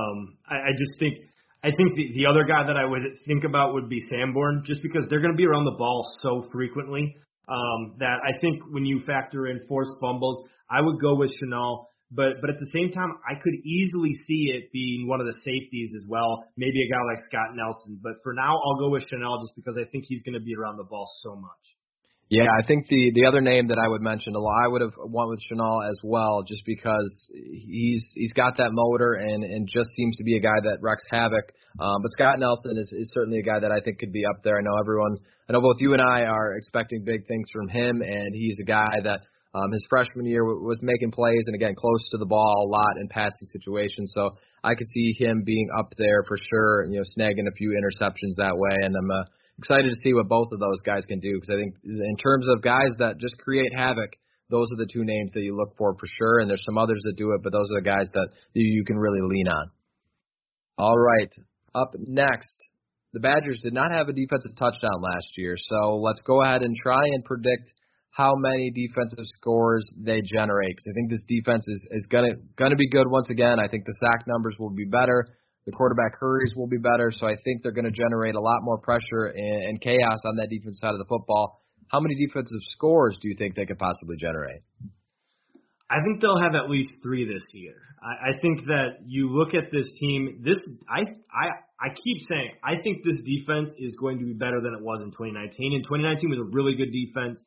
I think the other guy that I would think about would be Sanborn, just because they're going to be around the ball so frequently that I think when you factor in forced fumbles, I would go with Chenal. But at the same time, I could easily see it being one of the safeties as well, maybe a guy like Scott Nelson. But for now, I'll go with Chenal just because I think he's going to be around the ball so much. Yeah, I think the other name that I would mention a lot, I would have went with Chenal as well, just because he's got that motor and just seems to be a guy that wrecks havoc. But Scott Nelson is certainly a guy that I think could be up there. I know both you and I are expecting big things from him, and he's a guy that his freshman year was making plays and, again, close to the ball a lot in passing situations. So I could see him being up there for sure, snagging a few interceptions that way. And I'm excited to see what both of those guys can do, because I think in terms of guys that just create havoc, those are the two names that you look for sure. And there's some others that do it, but those are the guys that you can really lean on. All right, up next, the Badgers did not have a defensive touchdown last year. So let's go ahead and try and predict how many defensive scores they generate, because I think this defense is gonna be good once again. I think the sack numbers will be better. The quarterback hurries will be better, so I think they're going to generate a lot more pressure and chaos on that defensive side of the football. How many defensive scores do you think they could possibly generate? I think they'll have at least 3 this year. I think that you look at this team, I keep saying, I think this defense is going to be better than it was in 2019. And 2019 was a really good defense.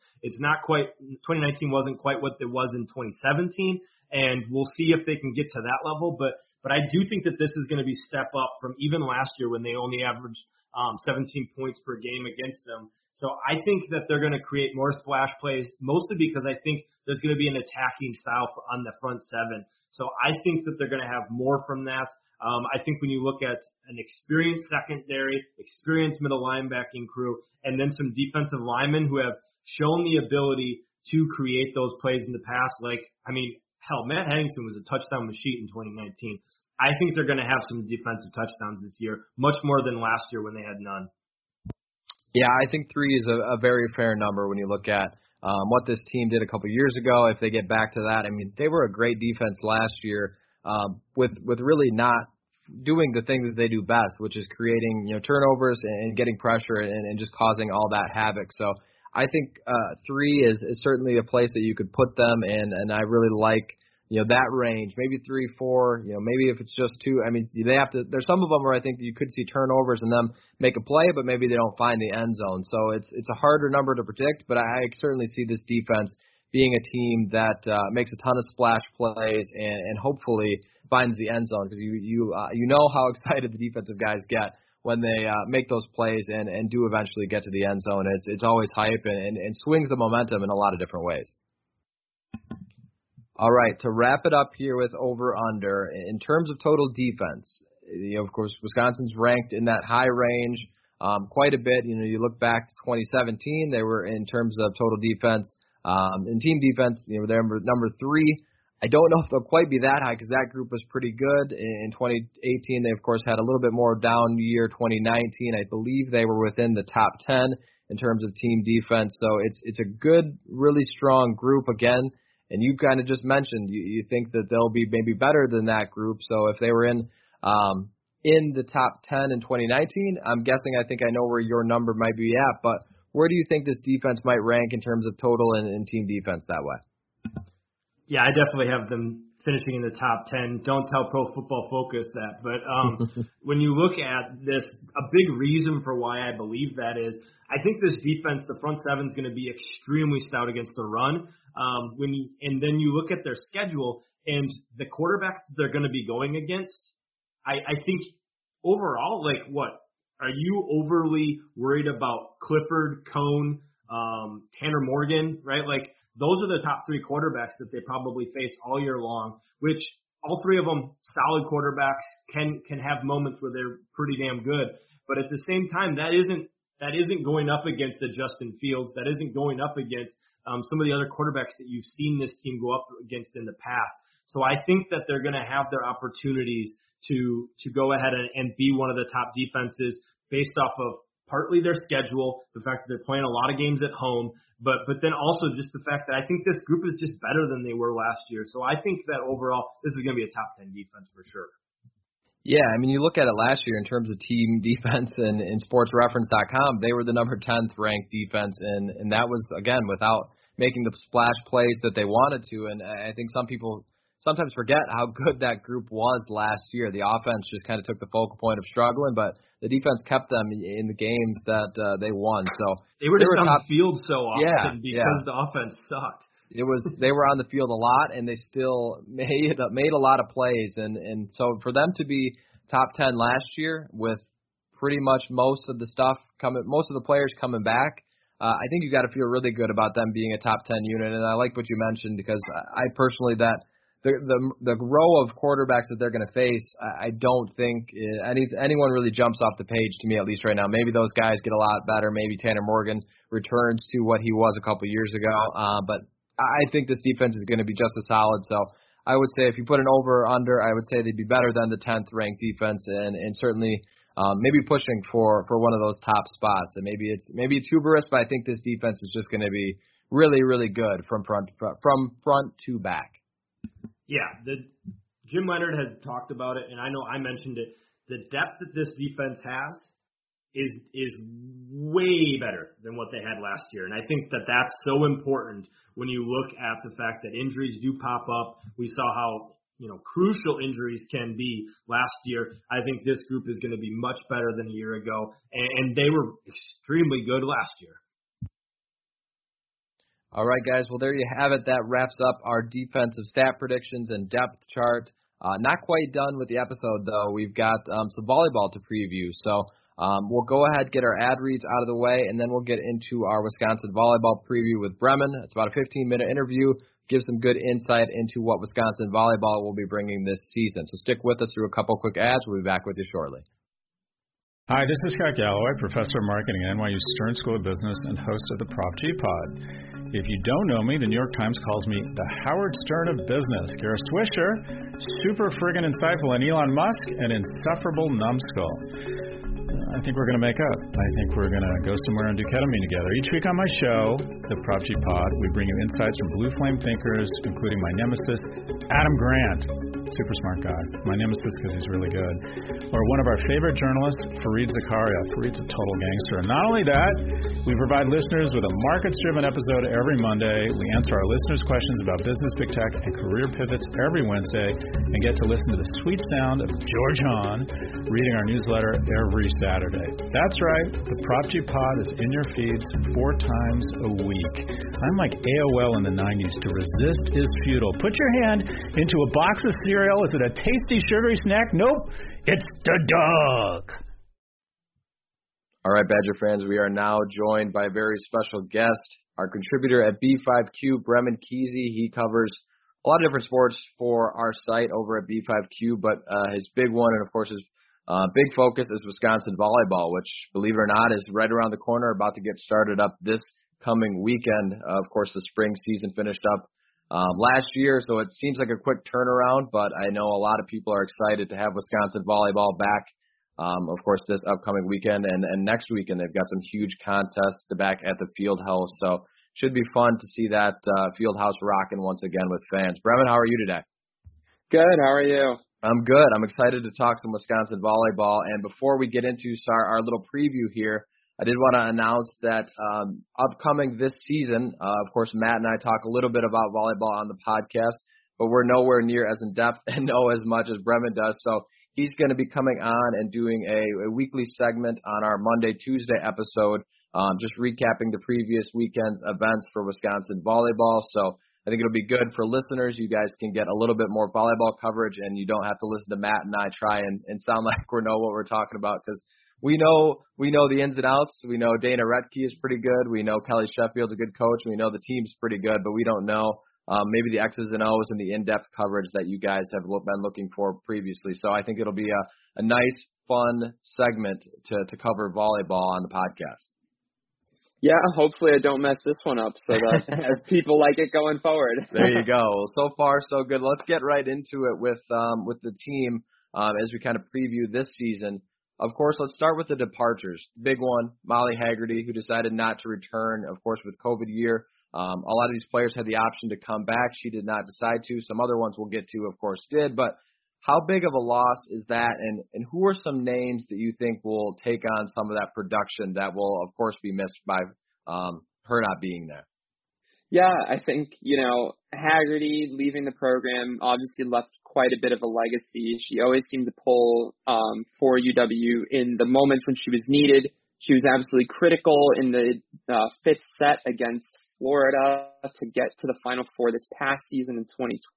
2019 wasn't quite what it was in 2017, and we'll see if they can get to that level. But I do think that this is going to be step up from even last year when they only averaged 17 points per game against them. So I think that they're going to create more splash plays, mostly because I think there's going to be an attacking style on the front 7. So I think that they're going to have more from that. I think when you look at an experienced secondary, experienced middle linebacking crew, and then some defensive linemen who have shown the ability to create those plays in the past, Matt Henningsen was a touchdown machine in 2019. I think they're going to have some defensive touchdowns this year, much more than last year when they had none. Yeah, I think 3 is a very fair number when you look at what this team did a couple years ago. If they get back to that, they were a great defense last year with really not doing the thing that they do best, which is creating, turnovers and getting pressure and just causing all that havoc. So I think 3 is certainly a place that you could put them in, and I really like that range. Maybe 3, 4. Maybe if it's just 2. I mean, they have to. There's some of them where I think that you could see turnovers and them make a play, but maybe they don't find the end zone. So it's a harder number to predict, but I certainly see this defense being a team that makes a ton of splash plays and hopefully finds the end zone, because you know how excited the defensive guys get when they make those plays and do eventually get to the end zone. It's always hype and swings the momentum in a lot of different ways. All right, to wrap it up here with over-under, in terms of total defense, of course, Wisconsin's ranked in that high range quite a bit. You look back to 2017, they were, in terms of total defense, in team defense, they're number 3. I don't know if they'll quite be that high because that group was pretty good. In 2018, they, of course, had a little bit more down year. 2019, I believe they were within the top 10 in terms of team defense. So it's a good, really strong group again. And you kind of just mentioned you think that they'll be maybe better than that group. So if they were in the top 10 in 2019, I'm guessing I think I know where your number might be at. But where do you think this defense might rank in terms of total and team defense that way? Yeah, I definitely have them finishing in the top 10. Don't tell Pro Football Focus that. But when you look at this, a big reason for why I believe that is I think this defense, the front seven, is going to be extremely stout against the run. And then you look at their schedule and the quarterbacks they're going to be going against, I think overall, are you overly worried about Clifford, Cone, Tanner Morgan, right? Those are the top 3 quarterbacks that they probably face all year long, which all 3 of them solid quarterbacks can have moments where they're pretty damn good. But at the same time, that isn't going up against a Justin Fields. That isn't going up against some of the other quarterbacks that you've seen this team go up against in the past. So I think that they're going to have their opportunities to go ahead and be one of the top defenses based off of partly their schedule, the fact that they're playing a lot of games at home, but then also just the fact that I think this group is just better than they were last year. So I think that overall this is going to be a top 10 defense for sure. Yeah, I mean, you look at it last year in terms of team defense and in sportsreference.com, they were the number 10th ranked defense, and that was, again, without making the splash plays that they wanted to. And I think some people sometimes forget how good that group was last year. The offense just kind of took the focal point of struggling, but the defense kept them in the games that they won. So they were on the field so often because the offense sucked. They were on the field a lot, and they still made a lot of plays, and so for them to be top 10 last year with pretty much most of the players coming back, I think you got to feel really good about them being a top 10 unit. And I like what you mentioned, because I personally the row of quarterbacks that they're going to face, I don't think anyone really jumps off the page to me, at least right now. Maybe those guys get a lot better. Maybe Tanner Morgan returns to what he was a couple years ago, but I think this defense is going to be just as solid. So I would say if you put an over or under, I would say they'd be better than the 10th ranked defense, and certainly maybe pushing for one of those top spots. And maybe it's hubris, but I think this defense is just going to be really, really good from front to back. Yeah, Jim Leonhard had talked about it, and I know I mentioned it. The depth that this defense has is way better than what they had last year. And I think that that's so important when you look at the fact that injuries do pop up. We saw how, crucial injuries can be last year. I think this group is going to be much better than a year ago, and they were extremely good last year. All right, guys. Well, there you have it. That wraps up our defensive stat predictions and depth chart. Not quite done with the episode, though. We've got some volleyball to preview. So we'll go ahead, get our ad reads out of the way, and then we'll get into our Wisconsin volleyball preview with Bremen. It's about a 15-minute interview. Gives some good insight into what Wisconsin volleyball will be bringing this season. So stick with us through a couple quick ads. We'll be back with you shortly. Hi, this is Scott Galloway, professor of marketing at NYU Stern School of Business and host of the Prop G Pod. If you don't know me, the New York Times calls me the Howard Stern of business. Kara Swisher, super friggin' insightful, and Elon Musk, an insufferable numbskull. I think we're going to make up. I think we're going to go somewhere and do ketamine together. Each week on my show, the Prop G Pod, we bring you insights from blue flame thinkers, including my nemesis, Adam Grant. Super smart guy. My nemesis because he's really good. Or one of our favorite journalists, Fareed Zakaria. Fareed's a total gangster. And not only that, we provide listeners with a markets-driven episode every Monday. We answer our listeners' questions about business, big tech, and career pivots every Wednesday, and get to listen to the sweet sound of George Hahn reading our newsletter every Saturday. That's right. The Prop G Pod is in your feeds 4 times a week. I'm like AOL in the 90s. To resist is futile. Put your hand into a box of cereal. Is it a tasty, sugary snack? Nope. It's the dog. All right, Badger fans, we are now joined by a very special guest, our contributor at B5Q, Bremen Kesey. He covers a lot of different sports for our site over at B5Q, but his big one, and of course his big focus, is Wisconsin volleyball, which, believe it or not, is right around the corner, about to get started up this coming weekend. Of course, the spring season finished up last year, so it seems like a quick turnaround, but I know a lot of people are excited to have Wisconsin volleyball back, of course, this upcoming weekend, and next weekend they've got some huge contests back at the field house, so should be fun to see that field house rocking once again with fans. Bremen, how are you today? Good, how are you? I'm good. I'm excited to talk some Wisconsin volleyball, and before we get into our little preview here, I did want to announce that upcoming this season, of course, Matt and I talk a little bit about volleyball on the podcast, but we're nowhere near as in-depth and know as much as Bremen does. So he's going to be coming on and doing a weekly segment on our Monday, Tuesday episode, just recapping the previous weekend's events for Wisconsin volleyball. So I think it'll be good for listeners. You guys can get a little bit more volleyball coverage, and you don't have to listen to Matt and I try and sound like we know what we're talking about, because we know the ins and outs. We know Dana Retke is pretty good. We know Kelly Sheffield's a good coach. We know the team's pretty good, but we don't know maybe the X's and O's and the in-depth coverage that you guys have been looking for previously. So I think it'll be a nice, fun segment to cover volleyball on the podcast. Yeah, hopefully I don't mess this one up so that people like it going forward. There you go. Well, so far, so good. Let's get right into it with the team as we kind of preview this season. Of course, let's start with the departures. Big one, Molly Haggerty, who decided not to return, of course, with COVID year. A lot of these players had the option to come back. She did not decide to. Some other ones we'll get to, of course, did. But how big of a loss is that? And who are some names that you think will take on some of that production that will, of course, be missed by her not being there? Yeah, I think, Haggerty leaving the program obviously left quite a bit of a legacy. She always seemed to pull for UW in the moments when she was needed. She was absolutely critical in the fifth set against Florida to get to the Final Four this past season in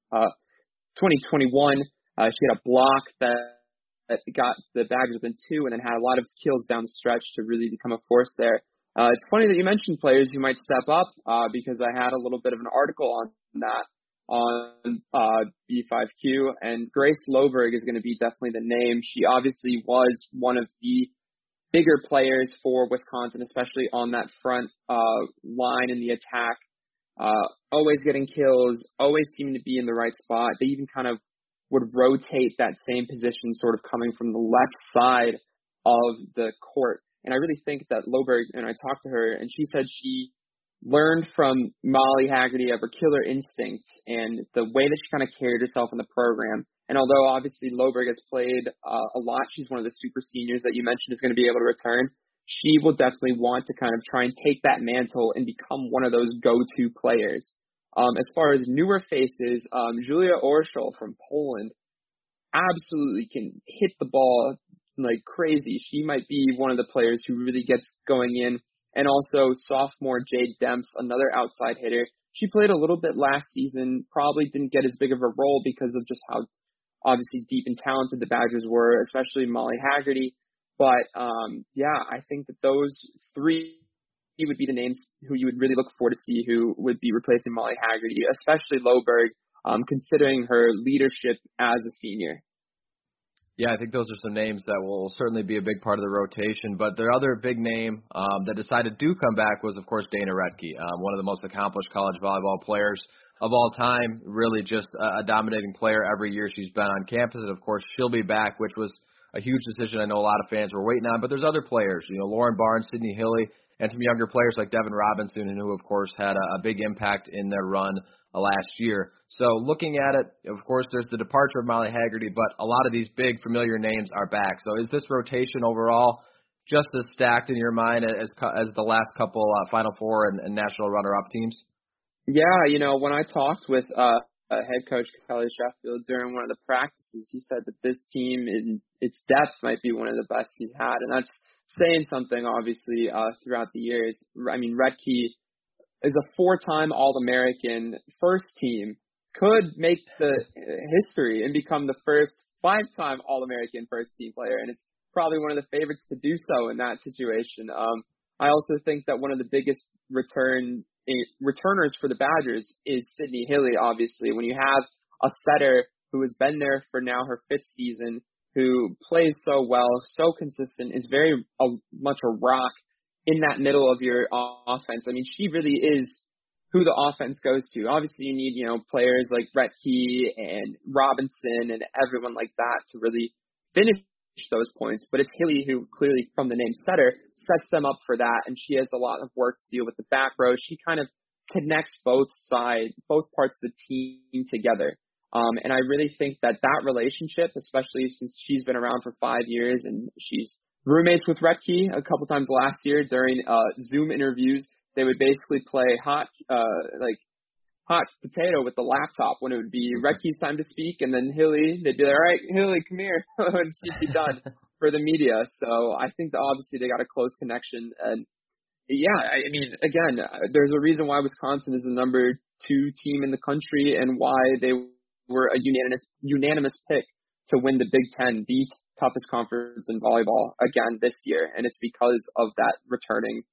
2021. She had a block that got the Badgers within 2 and then had a lot of kills down the stretch to really become a force there. It's funny that you mentioned players who might step up because I had a little bit of an article on that on B5Q, and Grace Loberg is going to be definitely the name. She obviously was one of the bigger players for Wisconsin, especially on that front line in the attack. Always getting kills, always seeming to be in the right spot. They even kind of would rotate that same position sort of coming from the left side of the court. And I really think that Loberg, and I talked to her, and she said she learned from Molly Haggerty of her killer instinct and the way that she kind of carried herself in the program. And although obviously Loberg has played a lot, she's one of the super seniors that you mentioned is going to be able to return. She will definitely want to kind of try and take that mantle and become one of those go-to players. As far as newer faces, Julia Orszol from Poland absolutely can hit the ball like crazy. She might be one of the players who really gets going in. And also sophomore Jade Demps, another outside hitter. She played a little bit last season, probably didn't get as big of a role because of just how obviously deep and talented the Badgers were, especially Molly Haggerty. But, I think that those three would be the names who you would really look for to see who would be replacing Molly Haggerty, especially Loberg, considering her leadership as a senior. Yeah, I think those are some names that will certainly be a big part of the rotation. But their other big name that decided to come back was, of course, Dana Retke, one of the most accomplished college volleyball players of all time, really just a dominating player every year she's been on campus. And, of course, she'll be back, which was a huge decision I know a lot of fans were waiting on. But there's other players, Lauren Barnes, Sydney Hilly, and some younger players like Devin Robinson, who, of course, had a big impact in their run last year. So looking at it, of course, there's the departure of Molly Haggerty, but a lot of these big familiar names are back. So is this rotation overall just as stacked in your mind as the last couple Final Four and national runner-up teams? Yeah, when I talked with head coach Kelly Sheffield during one of the practices, he said that this team in its depth might be one of the best he's had, and that's saying something, obviously, throughout the years. I mean, Rettke is a 4-time All-American first team, could make the history and become the first 5-time All-American first team player, and it's probably one of the favorites to do so in that situation. I also think that one of the biggest returners for the Badgers is Sydney Hilly, obviously. When you have a setter who has been there for now her 5th season, who plays so well, so consistent, is very much a rock in that middle of your offense. I mean, she really is who the offense goes to. Obviously, you need, players like Rettke and Robinson and everyone like that to really finish those points, but it's Hilly who clearly, from the name setter, sets them up for that, and she has a lot of work to deal with the back row. She kind of connects both parts of the team together. And I really think that relationship, especially since she's been around for 5 years and she's roommates with Rettke a couple times last year during Zoom interviews, they would basically play hot potato with the laptop when it would be Rettke's time to speak, and then Hilly, they'd be like, all right, Hilly, come here, and she'd be done for the media. So I think that obviously they got a close connection. And yeah, I mean, again, there's a reason why Wisconsin is the number 2 team in the country and why they were a unanimous pick to win the Big Ten, the toughest conference in volleyball, again this year. And it's because of that returning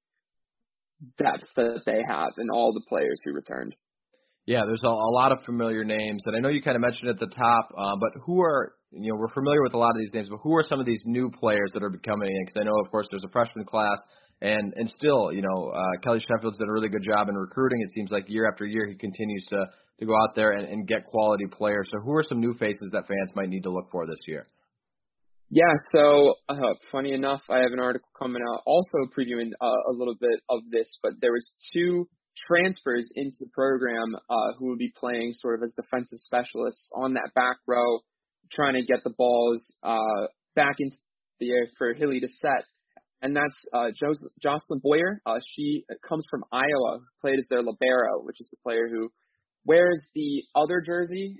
depth that they have and all the players who returned. Yeah, there's a lot of familiar names, and I know you kind of mentioned at the top, but who are, we're familiar with a lot of these names, but who are some of these new players that are becoming in? Because I know, of course, there's a freshman class, and still, Kelly Sheffield's done a really good job in recruiting. It seems like year after year he continues to go out there and get quality players. So who are some new faces that fans might need to look for this year? Yeah, so funny enough, I have an article coming out also previewing a little bit of this, but there was 2 transfers into the program who will be playing sort of as defensive specialists on that back row, trying to get the balls back into the air for Hilly to set. And that's Jocelyn Boyer. She comes from Iowa, played as their libero, which is the player who wears the other jersey.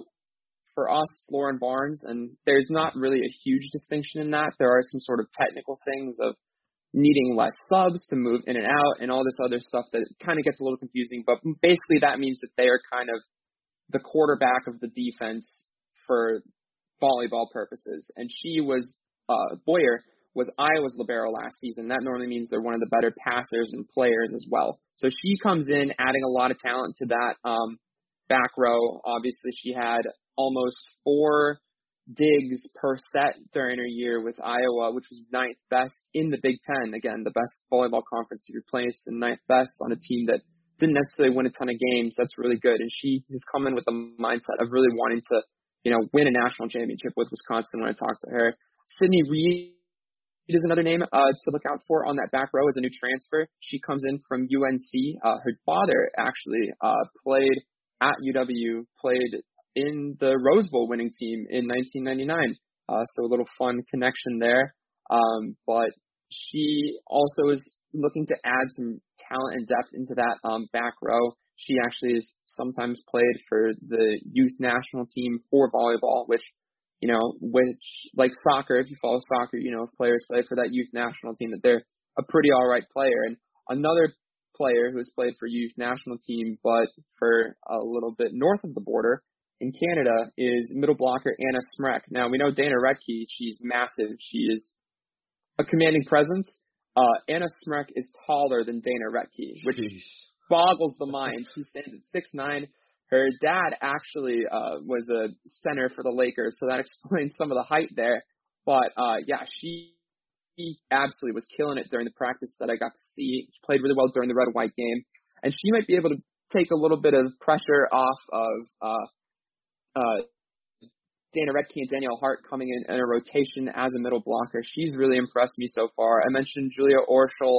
For us, it's Lauren Barnes, and there's not really a huge distinction in that. There are some sort of technical things of needing less subs to move in and out and all this other stuff that kind of gets a little confusing. But basically that means that they are kind of the quarterback of the defense for volleyball purposes. And Boyer was Iowa's libero last season. That normally means they're one of the better passers and players as well. So she comes in adding a lot of talent to that back row. Obviously, she had almost 4 digs per set during her year with Iowa, which was 9th best in the Big Ten. Again, the best volleyball conference to replace, and 9th best on a team that didn't necessarily win a ton of games. That's really good. And she has come in with the mindset of really wanting to, win a national championship with Wisconsin when I talked to her. Sydney Reed is another name to look out for on that back row as a new transfer. She comes in from UNC. Her father actually played at UW, played in the Rose Bowl winning team in 1999. So a little fun connection there. But she also is looking to add some talent and depth into that back row. She actually is sometimes played for the youth national team for volleyball, which like soccer, if you follow soccer, if players play for that youth national team, that they're a pretty all right player. And another player who has played for youth national team, but for a little bit north of the border in Canada, is middle blocker Anna Smrek. Now, we know Dana Rettke, she's massive. She is a commanding presence. Anna Smrek is taller than Dana Rettke, which boggles the mind. She stands at 6'9". Her dad actually was a center for the Lakers, so that explains some of the height there. But, she absolutely was killing it during the practice that I got to see. She played really well during the red-white game. And she might be able to take a little bit of pressure off of Dana Rettke and Danielle Hart coming in a rotation as a middle blocker. She's really impressed me so far. I mentioned Julia Orschel off the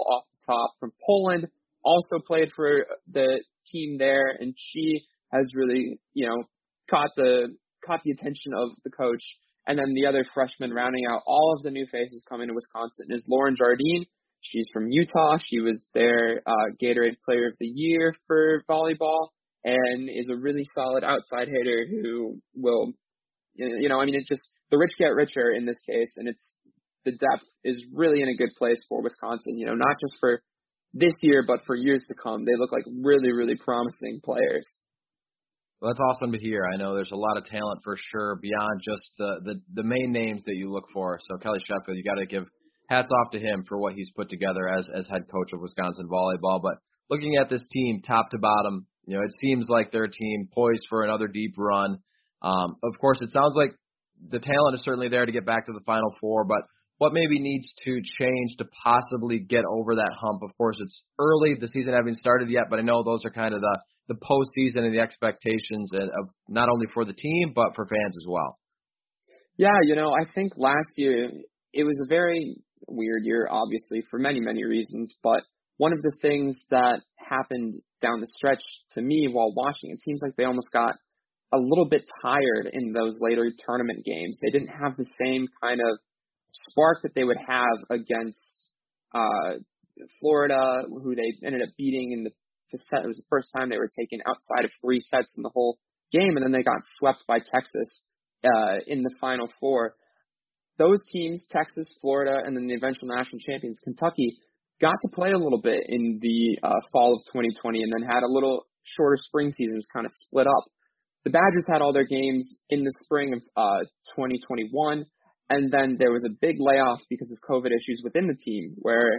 top from Poland, also played for the team there, and she has really, caught the attention of the coach. And then the other freshman rounding out all of the new faces coming to Wisconsin is Lauren Jardine. She's from Utah. She was their Gatorade Player of the Year for volleyball and is a really solid outside hitter who will, it just, the rich get richer in this case, and the depth is really in a good place for Wisconsin, not just for this year, but for years to come. They look like really, really promising players. Well, that's awesome to hear. I know there's a lot of talent for sure beyond just the main names that you look for. So Kelly Sheffield, you got to give hats off to him for what he's put together as head coach of Wisconsin volleyball. But looking at this team top to bottom, it seems like they're a team poised for another deep run. Of course, it sounds like the talent is certainly there to get back to the Final Four, but what maybe needs to change to possibly get over that hump? Of course, it's early, the season hasn't started yet, but I know those are kind of the postseason and the expectations of not only for the team, but for fans as well. Yeah, I think last year it was a very weird year, obviously, for many, many reasons. But one of the things that happened down the stretch to me while watching, it seems like they almost got a little bit tired in those later tournament games. They didn't have the same kind of spark that they would have against Florida, who they ended up beating in the fifth set. It was the first time they were taken outside of 3 sets in the whole game, and then they got swept by Texas in the Final Four. Those teams, Texas, Florida, and then the eventual national champions, Kentucky, got to play a little bit in the fall of 2020 and then had a little shorter spring seasons kind of split up. The Badgers had all their games in the spring of 2021, and then there was a big layoff because of COVID issues within the team where,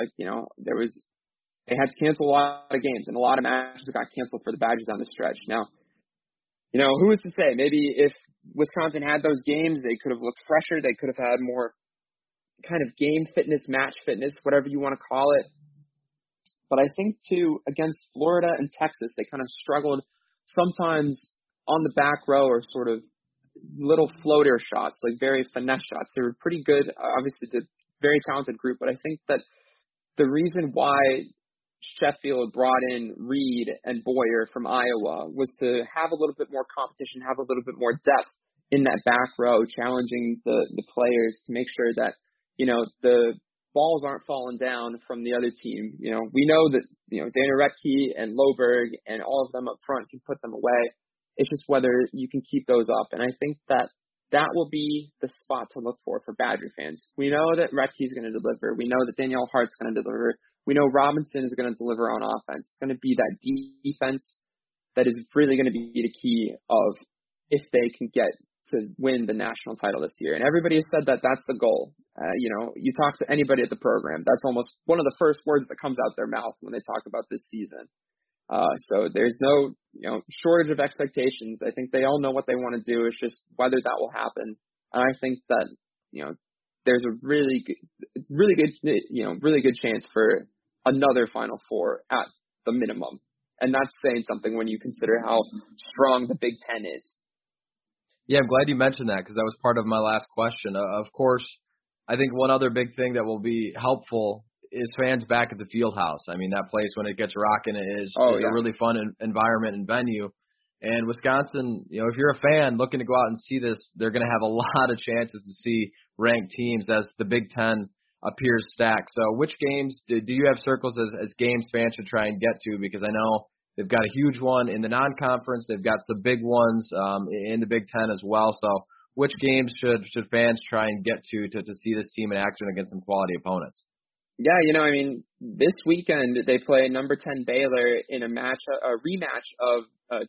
they had to cancel a lot of games, and a lot of matches got canceled for the Badgers down the stretch. Now, who is to say? Maybe if Wisconsin had those games, they could have looked fresher. They could have had more kind of game fitness, match fitness, whatever you want to call it. But I think, too, against Florida and Texas, they kind of struggled sometimes on the back row or sort of little floater shots, like very finesse shots. They were pretty good, obviously, the very talented group. But I think that the reason why Sheffield brought in Reed and Boyer from Iowa was to have a little bit more competition, have a little bit more depth in that back row, challenging the players to make sure that, the balls aren't falling down from the other team. We know that, Dana Rettke and Loberg and all of them up front can put them away. It's just whether you can keep those up. And I think that will be the spot to look for Badger fans. We know that Rettke's going to deliver. We know that Danielle Hart's going to deliver. We know Robinson is going to deliver on offense. It's going to be that defense that is really going to be the key of if they can get to win the national title this year. And everybody has said that that's the goal. You talk to anybody at the program, that's almost one of the first words that comes out their mouth when they talk about this season. So there's no, shortage of expectations. I think they all know what they want to do. It's just whether that will happen. And I think that, there's a really good chance for another Final Four at the minimum. And that's saying something when you consider how strong the Big Ten is. Yeah, I'm glad you mentioned that because that was part of my last question. Of course, I think one other big thing that will be helpful is fans back at the Fieldhouse. I mean, that place when it gets rocking is a really fun environment and venue. And Wisconsin, if you're a fan looking to go out and see this, they're going to have a lot of chances to see ranked teams as the Big Ten appears stacked. So which games do you have circles as games fans should try and get to? Because I know they've got a huge one in the non-conference. They've got some big ones in the Big Ten as well. So which games should fans try and get to see this team in action against some quality opponents? Yeah, this weekend they play number 10 Baylor in a rematch of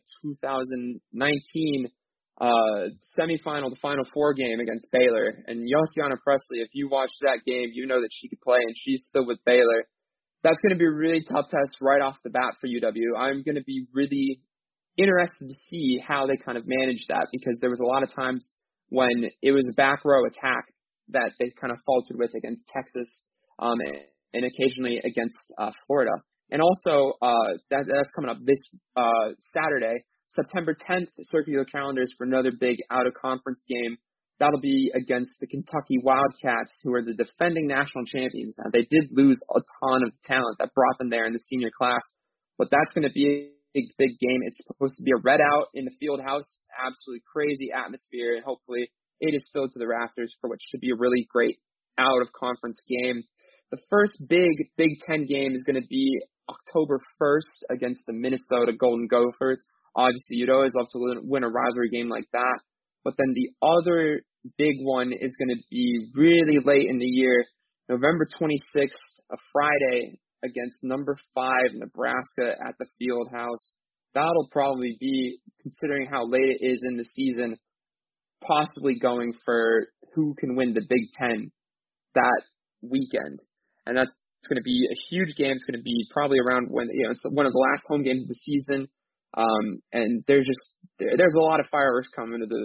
2019 semifinal, the Final Four game against Baylor. And Josiana Presley, if you watched that game, you know that she could play, and she's still with Baylor. That's going to be a really tough test right off the bat for UW. I'm going to be really interested to see how they kind of manage that, because there was a lot of times when it was a back row attack that they kind of faltered with against Texas and occasionally against Florida. And also, that's coming up this Saturday, September 10th, circular calendars for another big out-of-conference game That'll be against the Kentucky Wildcats, who are the defending national champions. Now, they did lose a ton of talent that brought them there in the senior class, but that's going to be a big, big game. It's supposed to be a red out in the field house, absolutely crazy atmosphere, and hopefully it is filled to the rafters for what should be a really great out-of-conference game. The first big Big Ten game is going to be October 1st against the Minnesota Golden Gophers. Obviously, you'd always love to win a rivalry game like that. But then the other big one is going to be really late in the year, November 26th, a Friday, against number 5 Nebraska at the field house. That'll probably be, considering how late it is in the season, possibly going for who can win the Big Ten that weekend. And that's going to be a huge game. It's going to be probably around when, it's one of the last home games of the season. And there's a lot of fireworks coming to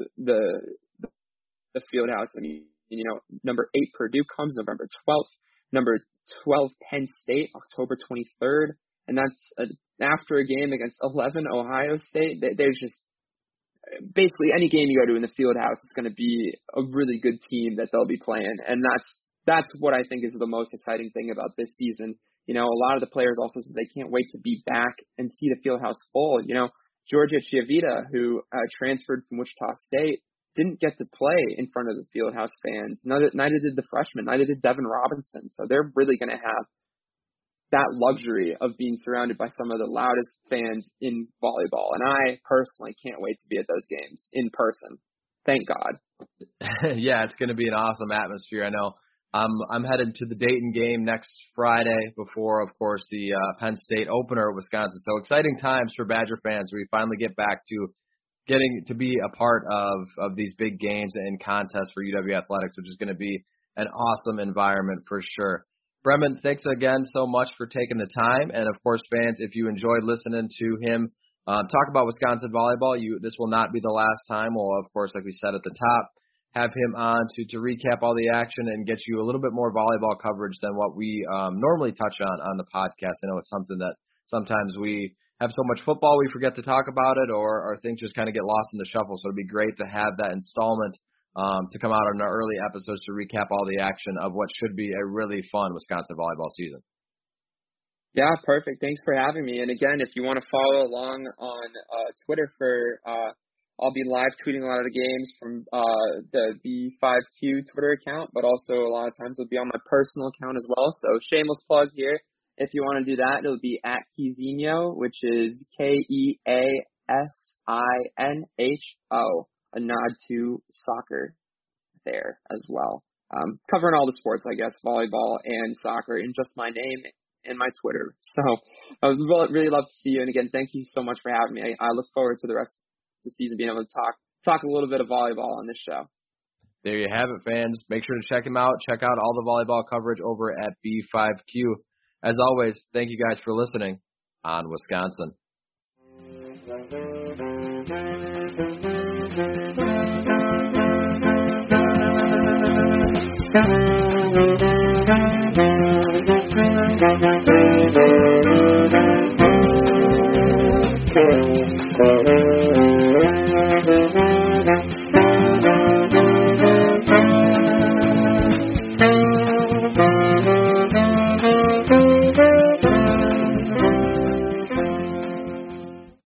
the field house. I mean, number 8 Purdue comes November 12th, number 12 Penn State October 23rd, and that's after a game against 11 Ohio State. There's just basically any game you go to in the field house, it's going to be a really good team that they'll be playing, and that's what I think is the most exciting thing about this season. A lot of the players also said they can't wait to be back and see the field house full. Georgia Chiavita, who transferred from Wichita State, didn't get to play in front of the field house fans. Neither did the freshman, neither did Devin Robinson. So they're really going to have that luxury of being surrounded by some of the loudest fans in volleyball. And I personally can't wait to be at those games in person. Thank God. Yeah, it's going to be an awesome atmosphere. I know. I'm headed to the Dayton game next Friday before, of course, the Penn State opener at Wisconsin. So exciting times for Badger fans. We finally get back to getting to be a part of these big games and contests for UW Athletics, which is going to be an awesome environment for sure. Bremen, thanks again so much for taking the time. And, of course, fans, if you enjoyed listening to him talk about Wisconsin volleyball, this will not be the last time. We'll, of course, like we said at the top, have him on to recap all the action and get you a little bit more volleyball coverage than what we normally touch on the podcast. I know it's something that sometimes we have so much football we forget to talk about it, or things just kind of get lost in the shuffle. So it'd be great to have that installment to come out on our early episodes to recap all the action of what should be a really fun Wisconsin volleyball season. Yeah, perfect. Thanks for having me. And again, if you want to follow along on Twitter I'll be live tweeting a lot of the games from the B5Q Twitter account, but also a lot of times it'll be on my personal account as well. So shameless plug here. If you want to do that, it'll be at Kezinho, which is Keasinho, a nod to soccer there as well. Covering all the sports, I guess, volleyball and soccer in just my name and my Twitter. So I would really love to see you. And again, thank you so much for having me. I look forward to the rest of the season being able to talk a little bit of volleyball on this show. There you have it, fans. Make sure to check him out. Check out all the volleyball coverage over at B5Q. As always, thank you guys for listening on Wisconsin. Thank you.